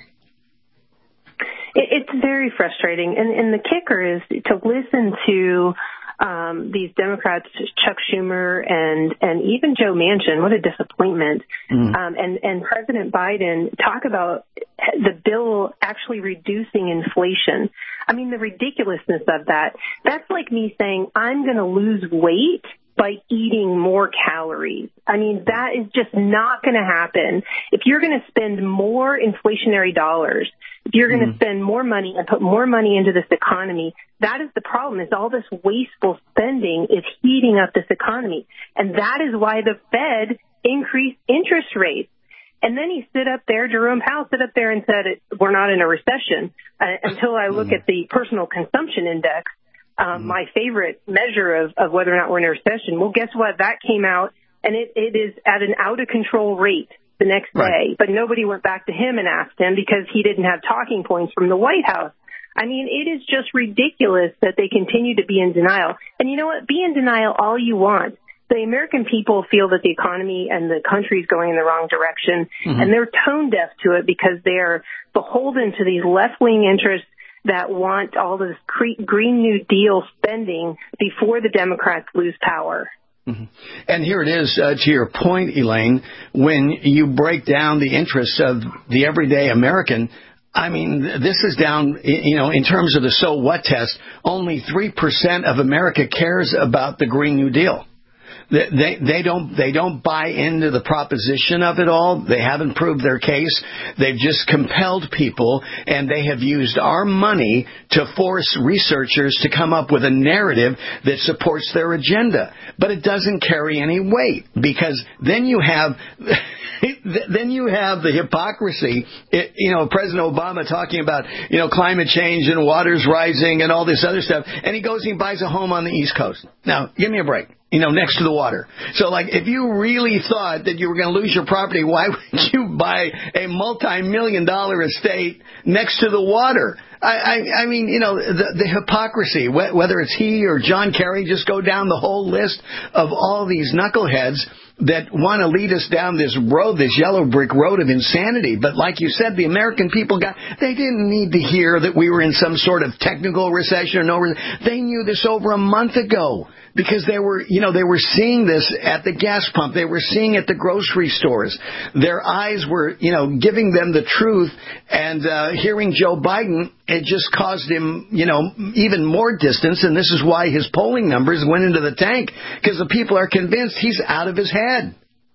It's very frustrating. And, and the kicker is to listen to Um, these Democrats, Chuck Schumer and, and even Joe Manchin, what a disappointment. Mm. Um, and, and President Biden talk about the bill actually reducing inflation. I mean, the ridiculousness of that. That's like me saying I'm going to lose weight by eating more calories. I mean, that is just not going to happen. If you're going to spend more inflationary dollars, if you're going to mm. spend more money and put more money into this economy, that is the problem, is all this wasteful spending is heating up this economy. And that is why the Fed increased interest rates. And then he stood up there, Jerome Powell stood up there and said, it, we're not in a recession uh, until I look at the personal consumption index, um, my favorite measure of, of whether or not we're in a recession. Well, guess what? That came out, and it, it is at an out-of-control rate the next day. Right. But nobody went back to him and asked him because he didn't have talking points from the White House. I mean, it is just ridiculous that they continue to be in denial. And you know what? Be in denial all you want. The American people feel that the economy and the country is going in the wrong direction, mm-hmm. and they're tone deaf to it because they're beholden to these left-wing interests that want all this Green New Deal spending before the Democrats lose power. Mm-hmm. And here it is, uh, to your point, Elaine, when you break down the interests of the everyday American, I mean, this is down, you know, in terms of the so what test, only three percent of America cares about the Green New Deal. They, they, they don't they don't buy into the proposition of it all. They haven't proved their case. They've just compelled people, and they have used our money to force researchers to come up with a narrative that supports their agenda. But it doesn't carry any weight, because then you have then you have the hypocrisy. It, you know, President Obama talking about, you know, climate change and water's rising and all this other stuff, and he goes and he buys a home on the East Coast. Now, give me a break. You know, next to the water. So, like, if you really thought that you were going to lose your property, why would you buy a multi-million dollar estate next to the water? I, I, I mean, you know, the, the hypocrisy, whether it's he or John Kerry, just go down the whole list of all these knuckleheads that want to lead us down this road, this yellow brick road of insanity. But like you said, the American people got, they didn't need to hear that we were in some sort of technical recession or no recession. They knew this over a month ago. Because they were, you know, they were seeing this at the gas pump. They were seeing it at the grocery stores. Their eyes were, you know, giving them the truth. And uh, hearing Joe Biden, it just caused him, you know, even more distance. And this is why his polling numbers went into the tank. Because the people are convinced he's out of his head.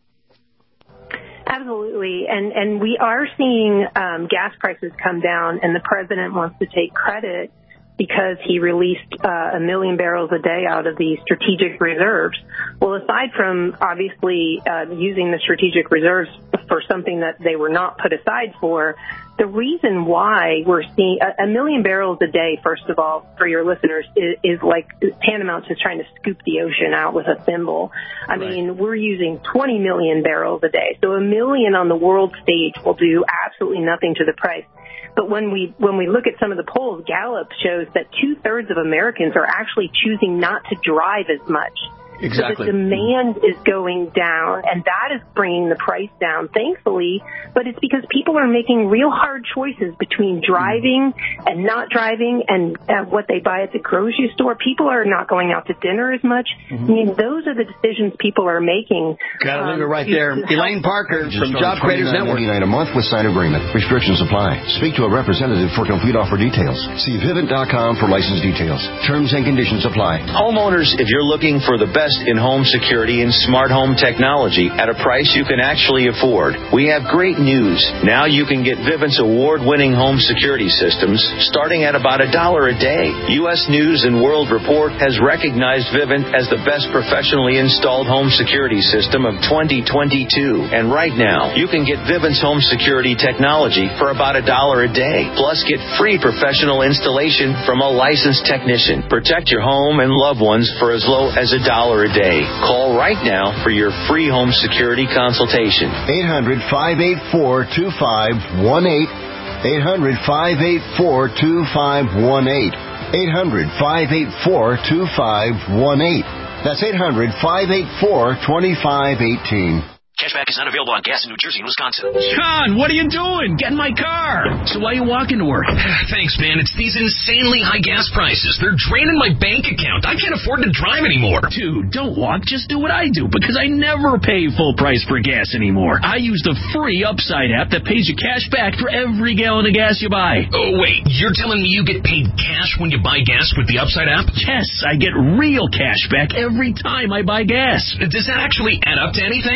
Absolutely. And, and we are seeing um, gas prices come down, and the president wants to take credit because he released uh, a million barrels a day out of the strategic reserves. Well, aside from obviously uh, using the strategic reserves for something that they were not put aside for, the reason why we're seeing a, a million barrels a day, first of all, for your listeners, is, is like tantamount to trying to scoop the ocean out with a thimble. I right. mean, we're using twenty million barrels a day. So a million on the world stage will do absolutely nothing to the price. But when we when we look at some of the polls, Gallup shows that two-thirds of Americans are actually choosing not to drive as much. Exactly. So the demand is going down, and that is bringing the price down, thankfully. But it's because people are making real hard choices between driving and not driving, and uh, what they buy at the grocery store. People are not going out to dinner as much. Mm-hmm. I mean, those are the decisions people are making. Gotta um, leave it right there. Elaine Parker from Job Creators Network. twenty-nine a month with sign agreement. Restrictions apply. Speak to a representative for complete offer details. See Vivint dot com for license details. Terms and conditions apply. Homeowners, if you're looking for the best in home security and smart home technology at a price you can actually afford, we have great news. Now you can get Vivint's award-winning home security systems starting at about a dollar a day. U S News and World Report has recognized Vivint as the best professionally installed home security system of twenty twenty-two. And right now, you can get Vivint's home security technology for about a dollar a day. Plus, get free professional installation from a licensed technician. Protect your home and loved ones for as low as a dollar a day. Call right now for your free home security consultation. eight hundred, five eight four, two five one eight. eight hundred, five eight four, two five one eight. eight hundred, five eight four, two five one eight. That's eight hundred, five eight four, two five one eight. Cashback is not available on gas in New Jersey and Wisconsin. John, what are you doing? Get in my car. So why are you walking to work? Thanks, man. It's these insanely high gas prices. They're draining my bank account. I can't afford to drive anymore. Dude, don't walk. Just do what I do, because I never pay full price for gas anymore. I use the free Upside app that pays you cash back for every gallon of gas you buy. Oh, wait. You're telling me you get paid cash when you buy gas with the Upside app? Yes, I get real cash back every time I buy gas. Does that actually add up to anything? I'll make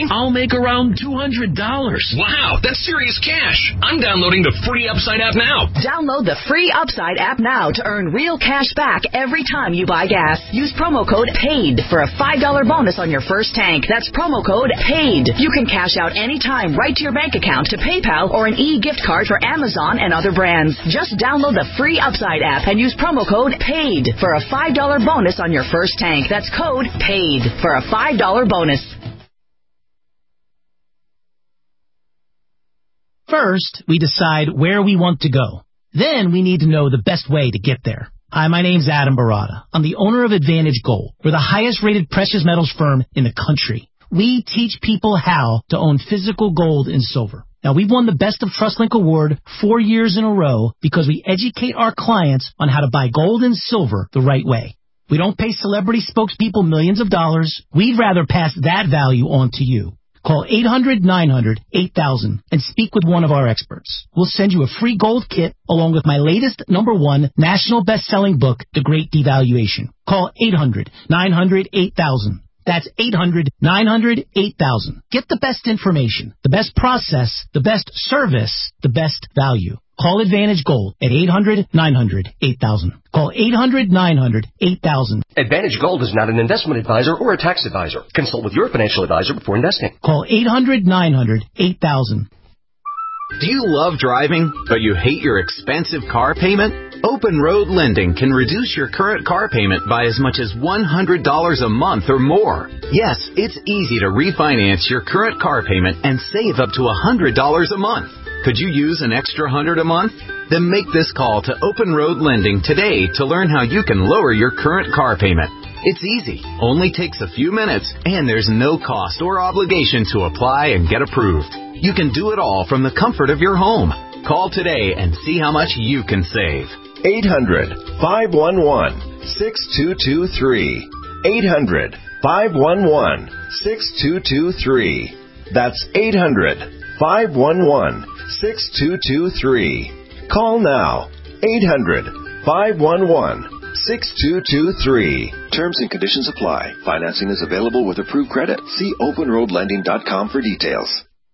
make around two hundred dollars. Wow, that's serious cash. I'm downloading the free Upside app now. Download the free Upside app now to earn real cash back every time you buy gas. Use promo code PAID for a five dollars bonus on your first tank. That's promo code PAID. You can cash out anytime right to your bank account, to PayPal, or an e-gift card for Amazon and other brands. Just download the free Upside app and use promo code PAID for a five dollars bonus on your first tank. That's code PAID for a five dollars bonus. First, we decide where we want to go. Then we need to know the best way to get there. Hi, my name's Adam Barada. I'm the owner of Advantage Gold. We're the highest rated precious metals firm in the country. We teach people how to own physical gold and silver. Now, we've won the Best of TrustLink Award four years in a row because we educate our clients on how to buy gold and silver the right way. We don't pay celebrity spokespeople millions of dollars. We'd rather pass that value on to you. Call eight hundred nine hundred eight thousand and speak with one of our experts. We'll send you a free gold kit along with my latest number one national best-selling book, The Great Devaluation. Call eight hundred nine hundred eight thousand. That's eight hundred nine hundred eight thousand. Get the best information, the best process, the best service, the best value. Call Advantage Gold at eight hundred nine hundred eight thousand. Call eight hundred nine hundred eight thousand. Advantage Gold is not an investment advisor or a tax advisor. Consult with your financial advisor before investing. Call eight hundred nine hundred eight thousand. Do you love driving, but you hate your expensive car payment? Open Road Lending can reduce your current car payment by as much as one hundred dollars a month or more. Yes, it's easy to refinance your current car payment and save up to one hundred dollars a month. Could you use an extra one hundred dollars a month? Then make this call to Open Road Lending today to learn how you can lower your current car payment. It's easy, only takes a few minutes, and there's no cost or obligation to apply and get approved. You can do it all from the comfort of your home. Call today and see how much you can save. eight hundred five one one six two two three. eight hundred five one one six two two three. That's eight hundred five one one six two two three. Call now. eight hundred five one one six two two three. Terms and conditions apply. Financing is available with approved credit. See open road lending dot com for details.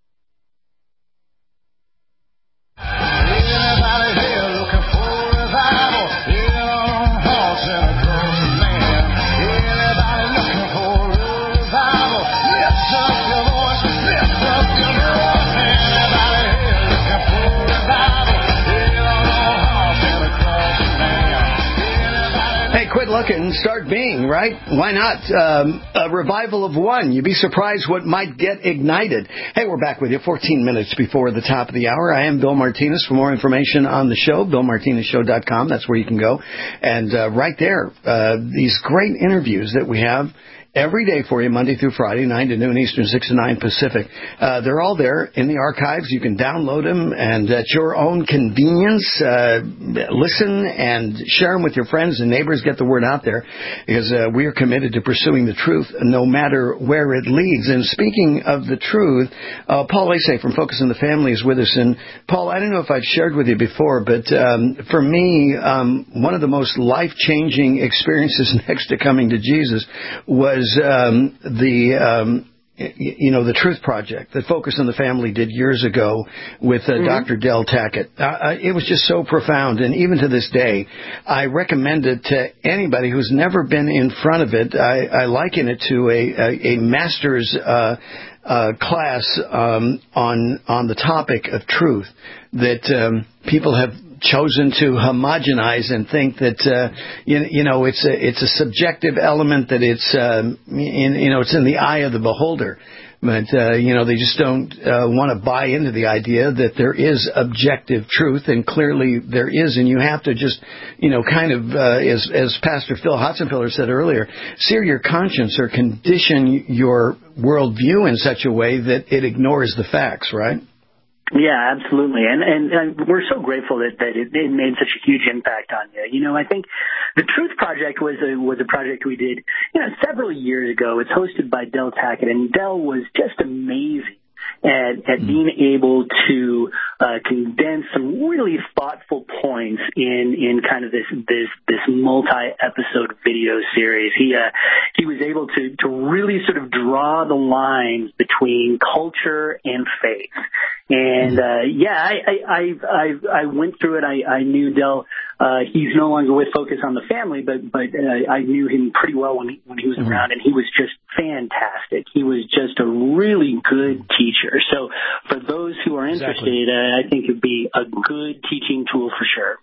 Quit looking, start being, right? Why not? Um, a revival of one. You'd be surprised what might get ignited. Hey, we're back with you fourteen minutes before the top of the hour. I am Bill Martinez. For more information on the show, bill martinez show dot com. That's where you can go. And uh, right there, uh, these great interviews that we have every day for you, Monday through Friday, nine to noon Eastern, six to nine Pacific. Uh, they're all there in the archives. You can download them, and at your own convenience, uh, listen and share them with your friends and neighbors. Get the word out there, because uh, we are committed to pursuing the truth no matter where it leads. And speaking of the truth, uh, Paul Asay from Focus on the Family is with us. And Paul, I don't know if I've shared with you before, but um, for me, um, one of the most life-changing experiences next to coming to Jesus was Um, the um, you know the Truth Project that Focus on the Family did years ago with uh, mm-hmm. Doctor Del Tackett. Uh, it was just so profound, and even to this day, I recommend it to anybody who's never been in front of it. I, I liken it to a a, a master's uh, uh, class um, on on the topic of truth that um, people have chosen to homogenize and think that uh, you, you know it's a it's a subjective element, that it's um, in, you know it's in the eye of the beholder, but uh, you know they just don't uh, want to buy into the idea that there is objective truth, and clearly there is, and you have to just you know kind of uh, as as Pastor Phil Hotzenfiller said earlier, sear your conscience or condition your worldview in such a way that it ignores the facts, right? Yeah, absolutely. And, and, and we're so grateful that, that it, it made such a huge impact on you. You know, I think the Truth Project was a, was a project we did, you know, several years ago. It's hosted by Del Tackett, and Del was just amazing at, at mm. being able to uh, condense some really thoughtful points in, in kind of this, this, this multi-episode video series. He uh, he was able to to really sort of draw the lines between culture and faith. And uh, yeah, I I, I I I went through it. I, I knew Del. Uh, he's no longer with Focus on the Family, but but uh, I knew him pretty well when he, when he was mm-hmm. around, and he was just fantastic. He was just a really good teacher. So for those who are interested, exactly. uh, I think it'd be a good teaching tool for sure.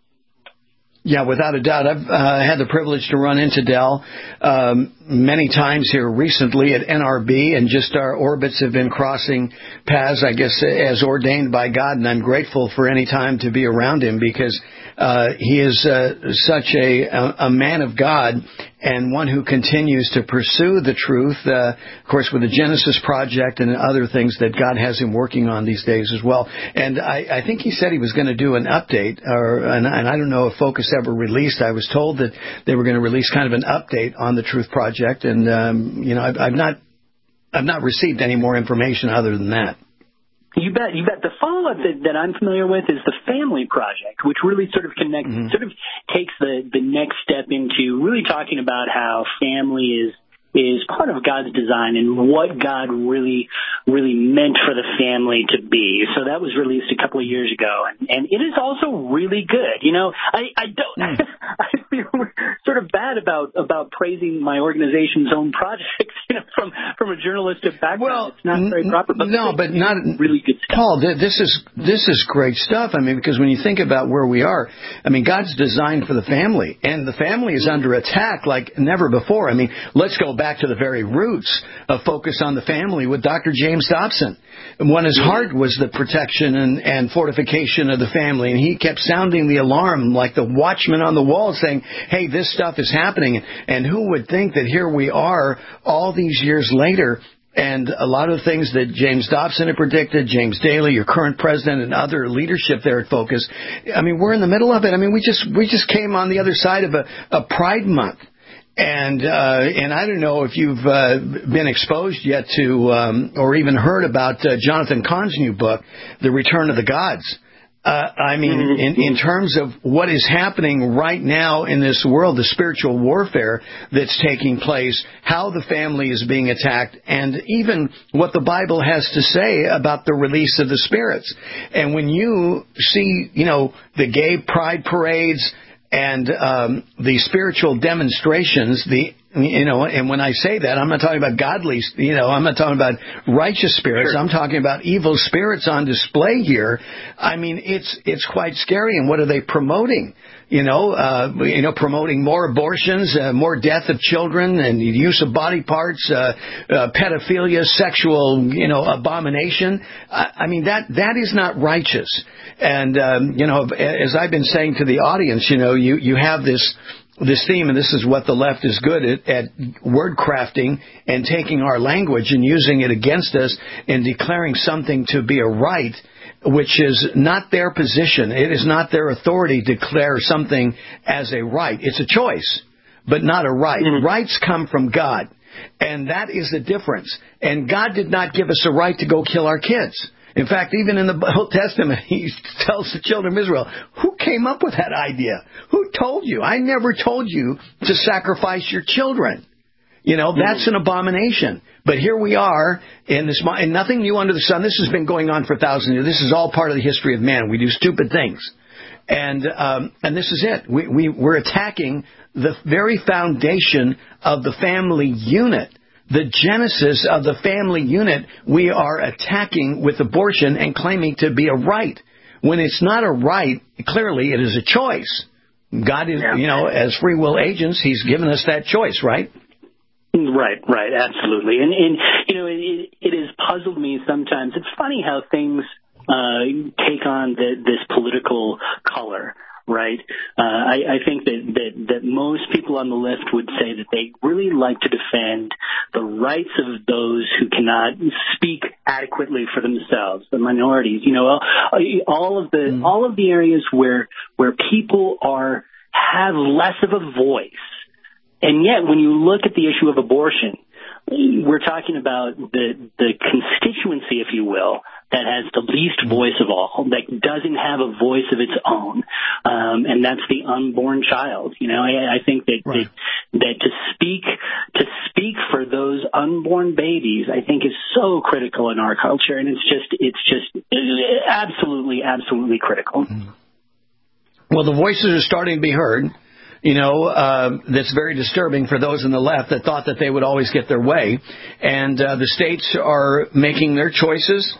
Yeah, without a doubt. I've uh, had the privilege to run into Del um, many times here recently at N R B, and just our orbits have been crossing paths, I guess, as ordained by God, and I'm grateful for any time to be around him, because uh, he is uh, such a, a man of God, and one who continues to pursue the truth, uh, of course, with the Genesis Project and other things that God has him working on these days as well. And I, I think he said he was going to do an update, or and, and I don't know if Focus ever released. I was told that they were going to release kind of an update on the Truth Project, and um, you know, I've, I've not, I've not received any more information other than that. You bet, you bet. The follow-up that, that I'm familiar with is the Family Project, which really sort of connects, mm-hmm. sort of takes the, the next step into really talking about how family is is part of God's design and what God really, really meant for the family to be. So that was released a couple of years ago, and, and it is also really good. You know, I, I don't, mm. I feel sort of bad about, about praising my organization's own projects, you know, from, from a journalistic background. Well, it's not very proper, but no, but not really good stuff. Paul, this is, this is great stuff. I mean, because when you think about where we are, I mean, God's designed for the family, and the family is under attack like never before. I mean, let's go back back to the very roots of Focus on the Family with Doctor James Dobson. And when his heart was the protection and, and fortification of the family, and he kept sounding the alarm like the watchman on the wall saying, hey, this stuff is happening. And who would think that here we are all these years later, and a lot of the things that James Dobson had predicted, James Daly, your current president, and other leadership there at Focus, I mean, we're in the middle of it. I mean, we just we just came on the other side of a, a Pride Month. And uh, and I don't know if you've uh, been exposed yet to um, or even heard about uh, Jonathan Cahn's new book, The Return of the Gods. Uh, I mean, in, in terms of what is happening right now in this world, the spiritual warfare that's taking place, how the family is being attacked, and even what the Bible has to say about the release of the spirits. And when you see, you know, the gay pride parades, and um, the spiritual demonstrations, the you know, and when I say that, I'm not talking about godly, you know, I'm not talking about righteous spirits. Sure. I'm talking about evil spirits on display here. I mean, it's it's quite scary. And what are they promoting? You know, uh, you know, promoting more abortions, uh, more death of children, and the use of body parts, uh, uh, pedophilia, sexual, you know, abomination. I, I mean, that that is not righteous. And um, you know, as I've been saying to the audience, you know, you you have this. This theme, and this is what the left is good at, at word crafting and taking our language and using it against us and declaring something to be a right, which is not their position. It is not their authority to declare something as a right. It's a choice, but not a right. Mm-hmm. Rights come from God, and that is the difference. And God did not give us a right to go kill our kids. In fact, even in the Old Testament, he tells the children of Israel, who came up with that idea? Who told you? I never told you to sacrifice your children. You know, that's an abomination. But here we are, in this, and nothing new under the sun. This has been going on for thousands of years. This is all part of the history of man. We do stupid things. And um, and this is it. We, we, we're attacking the very foundation of the family unit. The genesis of the family unit we are attacking with abortion and claiming to be a right. When it's not a right, clearly it is a choice. God is, yeah. you know, as free will agents, He's given us that choice, right? Right, right, absolutely. And, and you know, it, it has puzzled me sometimes. It's funny how things uh, take on the, this political color. Right. Uh, I, I think that, that, that most people on the left would say that they really like to defend the rights of those who cannot speak adequately for themselves, the minorities. You know, all of the mm. all of the areas where where people are have less of a voice, and yet when you look at the issue of abortion, we're talking about the the constituency, if you will, that has the least voice of all, that doesn't have a voice of its own, um, and that's the unborn child. You know, I, I think that, right. that that to speak to speak for those unborn babies, I think, is so critical in our culture, and it's just it's just absolutely absolutely critical. Well, the voices are starting to be heard. You know, uh, that's very disturbing for those on the left that thought that they would always get their way. And uh, the states are making their choices,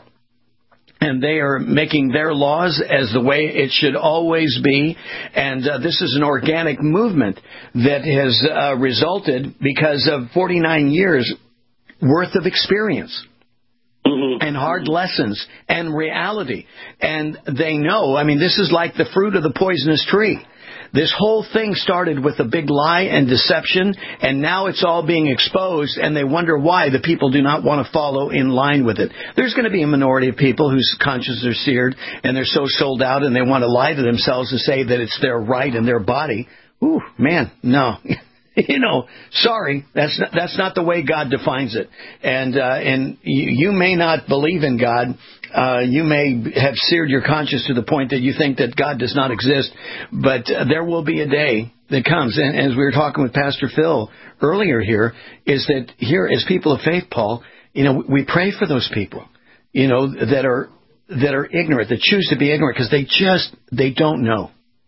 and they are making their laws as the way it should always be. And uh, this is an organic movement that has uh, resulted because of forty-nine years worth of experience. Mm-hmm. And hard lessons and reality. And they know, I mean, this is like the fruit of the poisonous tree. This whole thing started with a big lie and deception, and now it's all being exposed, and they wonder why the people do not want to follow in line with it. There's going to be a minority of people whose consciences are seared, and they're so sold out, and they want to lie to themselves and say that it's their right and their body. Ooh, man, no. You know, sorry, that's not, that's not the way God defines it. And uh, and you, you may not believe in God. Uh, you may have seared your conscience to the point that you think that God does not exist. But uh, there will be a day that comes. And as we were talking with Pastor Phil earlier here, is that here as people of faith, Paul, you know, we pray for those people, you know, that are that are ignorant, that choose to be ignorant because they just they don't know.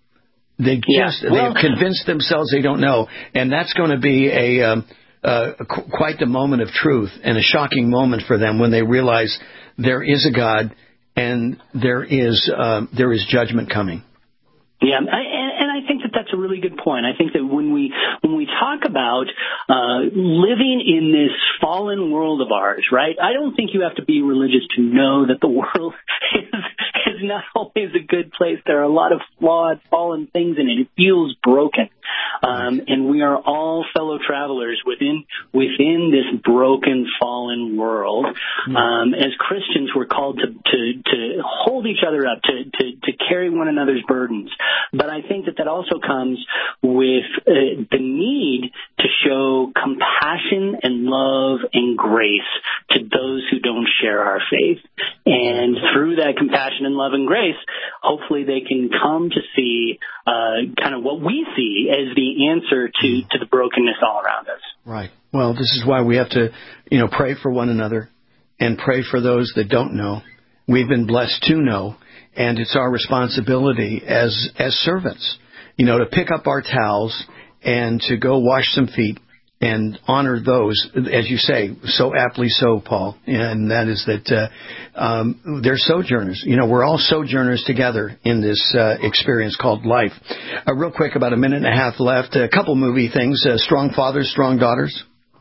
They just yeah. well, they have convinced themselves they don't know, and that's going to be a um, uh, qu- quite the moment of truth and a shocking moment for them when they realize there is a God and there is uh, there is judgment coming. Yeah, I, and, and I think that that's a really good point. I think that when we when we talk about uh, living in this fallen world of ours, right? I don't think you have to be religious to know that the world is is not always a good place. There are a lot of flawed, fallen things in it. It feels broken, um, and we are all fellow travelers within within this broken, fallen world. Um, as Christians, we're called to to, to hold each other up, to, to to carry one another's burdens. But I think that that also comes with uh, the need to show compassion and love and grace to those who don't share our faith. And through that compassion and love and grace, hopefully they can come to see uh, kind of what we see as the answer to, to the brokenness all around us. Right. Well, this is why we have to, you know, pray for one another and pray for those that don't know. We've been blessed to know. And it's our responsibility as as servants, you know, to pick up our towels and to go wash some feet and honor those, as you say, so aptly so, Paul. And that is that uh, um, they're sojourners. You know, we're all sojourners together in this uh, experience called life. Uh, real quick, about a minute and a half left. A couple movie things. Uh, Strong Fathers, Strong Daughters.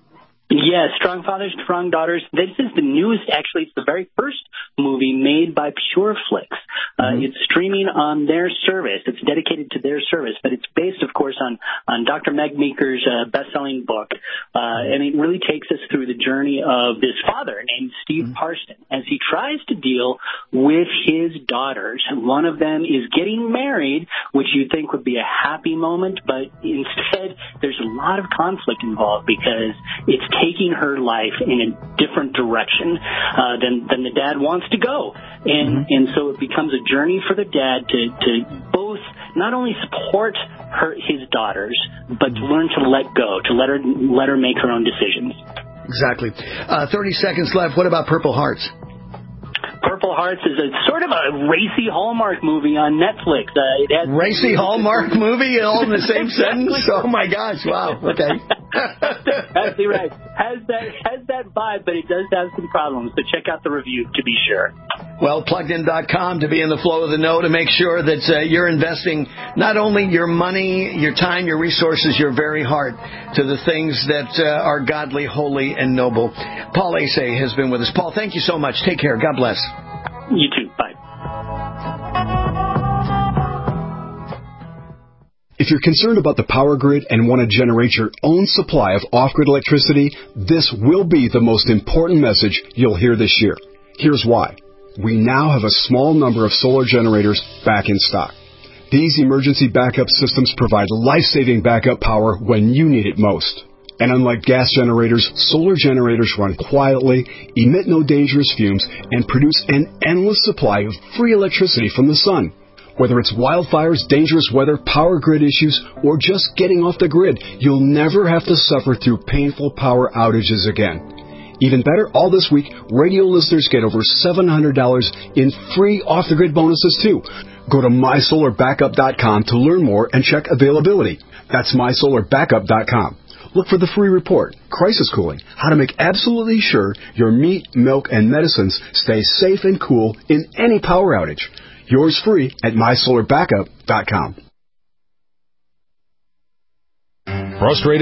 Yes, Strong Fathers, Strong Daughters. This is the newest, actually, it's the very first movie made by PureFlix. Uh, mm-hmm. It's streaming on their service. It's dedicated to their service, but it's based, of course, on, on Doctor Meg Meeker's uh, best-selling book. Uh, and it really takes us through the journey of this father named Steve mm-hmm. Parston as he tries to deal with his daughters. One of them is getting married, which you think would be a happy moment, but instead there's a lot of conflict involved because it's taking her life in a different direction uh, than than the dad wants to go, and mm-hmm. and so it becomes a journey for the dad to to both not only support her his daughters, but to learn to let go, to let her let her make her own decisions. Exactly. Uh, Thirty seconds left. What about Purple Hearts? Purple Hearts is a sort of a racy Hallmark movie on Netflix. Uh, it has racy Hallmark movie all in the same exactly. sentence? Oh, my gosh. Wow. Okay. Exactly right. Has that has that vibe, but it does have some problems. So check out the review to be sure. Well, plugged in dot com to be in the flow of the know, to make sure that uh, you're investing not only your money, your time, your resources, your very heart to the things that uh, are godly, holy, and noble. Paul Asay has been with us. Paul, thank you so much. Take care. God bless. You too. Bye. If you're concerned about the power grid and want to generate your own supply of off-grid electricity, this will be the most important message you'll hear this year. Here's why. We now have a small number of solar generators back in stock. These emergency backup systems provide life-saving backup power when you need it most. And unlike gas generators, solar generators run quietly, emit no dangerous fumes, and produce an endless supply of free electricity from the sun. Whether it's wildfires, dangerous weather, power grid issues, or just getting off the grid, you'll never have to suffer through painful power outages again. Even better, all this week, radio listeners get over seven hundred dollars in free off-the-grid bonuses, too. Go to my solar backup dot com to learn more and check availability. That's my solar backup dot com. Look for the free report, Crisis Cooling, how to make absolutely sure your meat, milk, and medicines stay safe and cool in any power outage. Yours free at my solar backup dot com. Frustrated?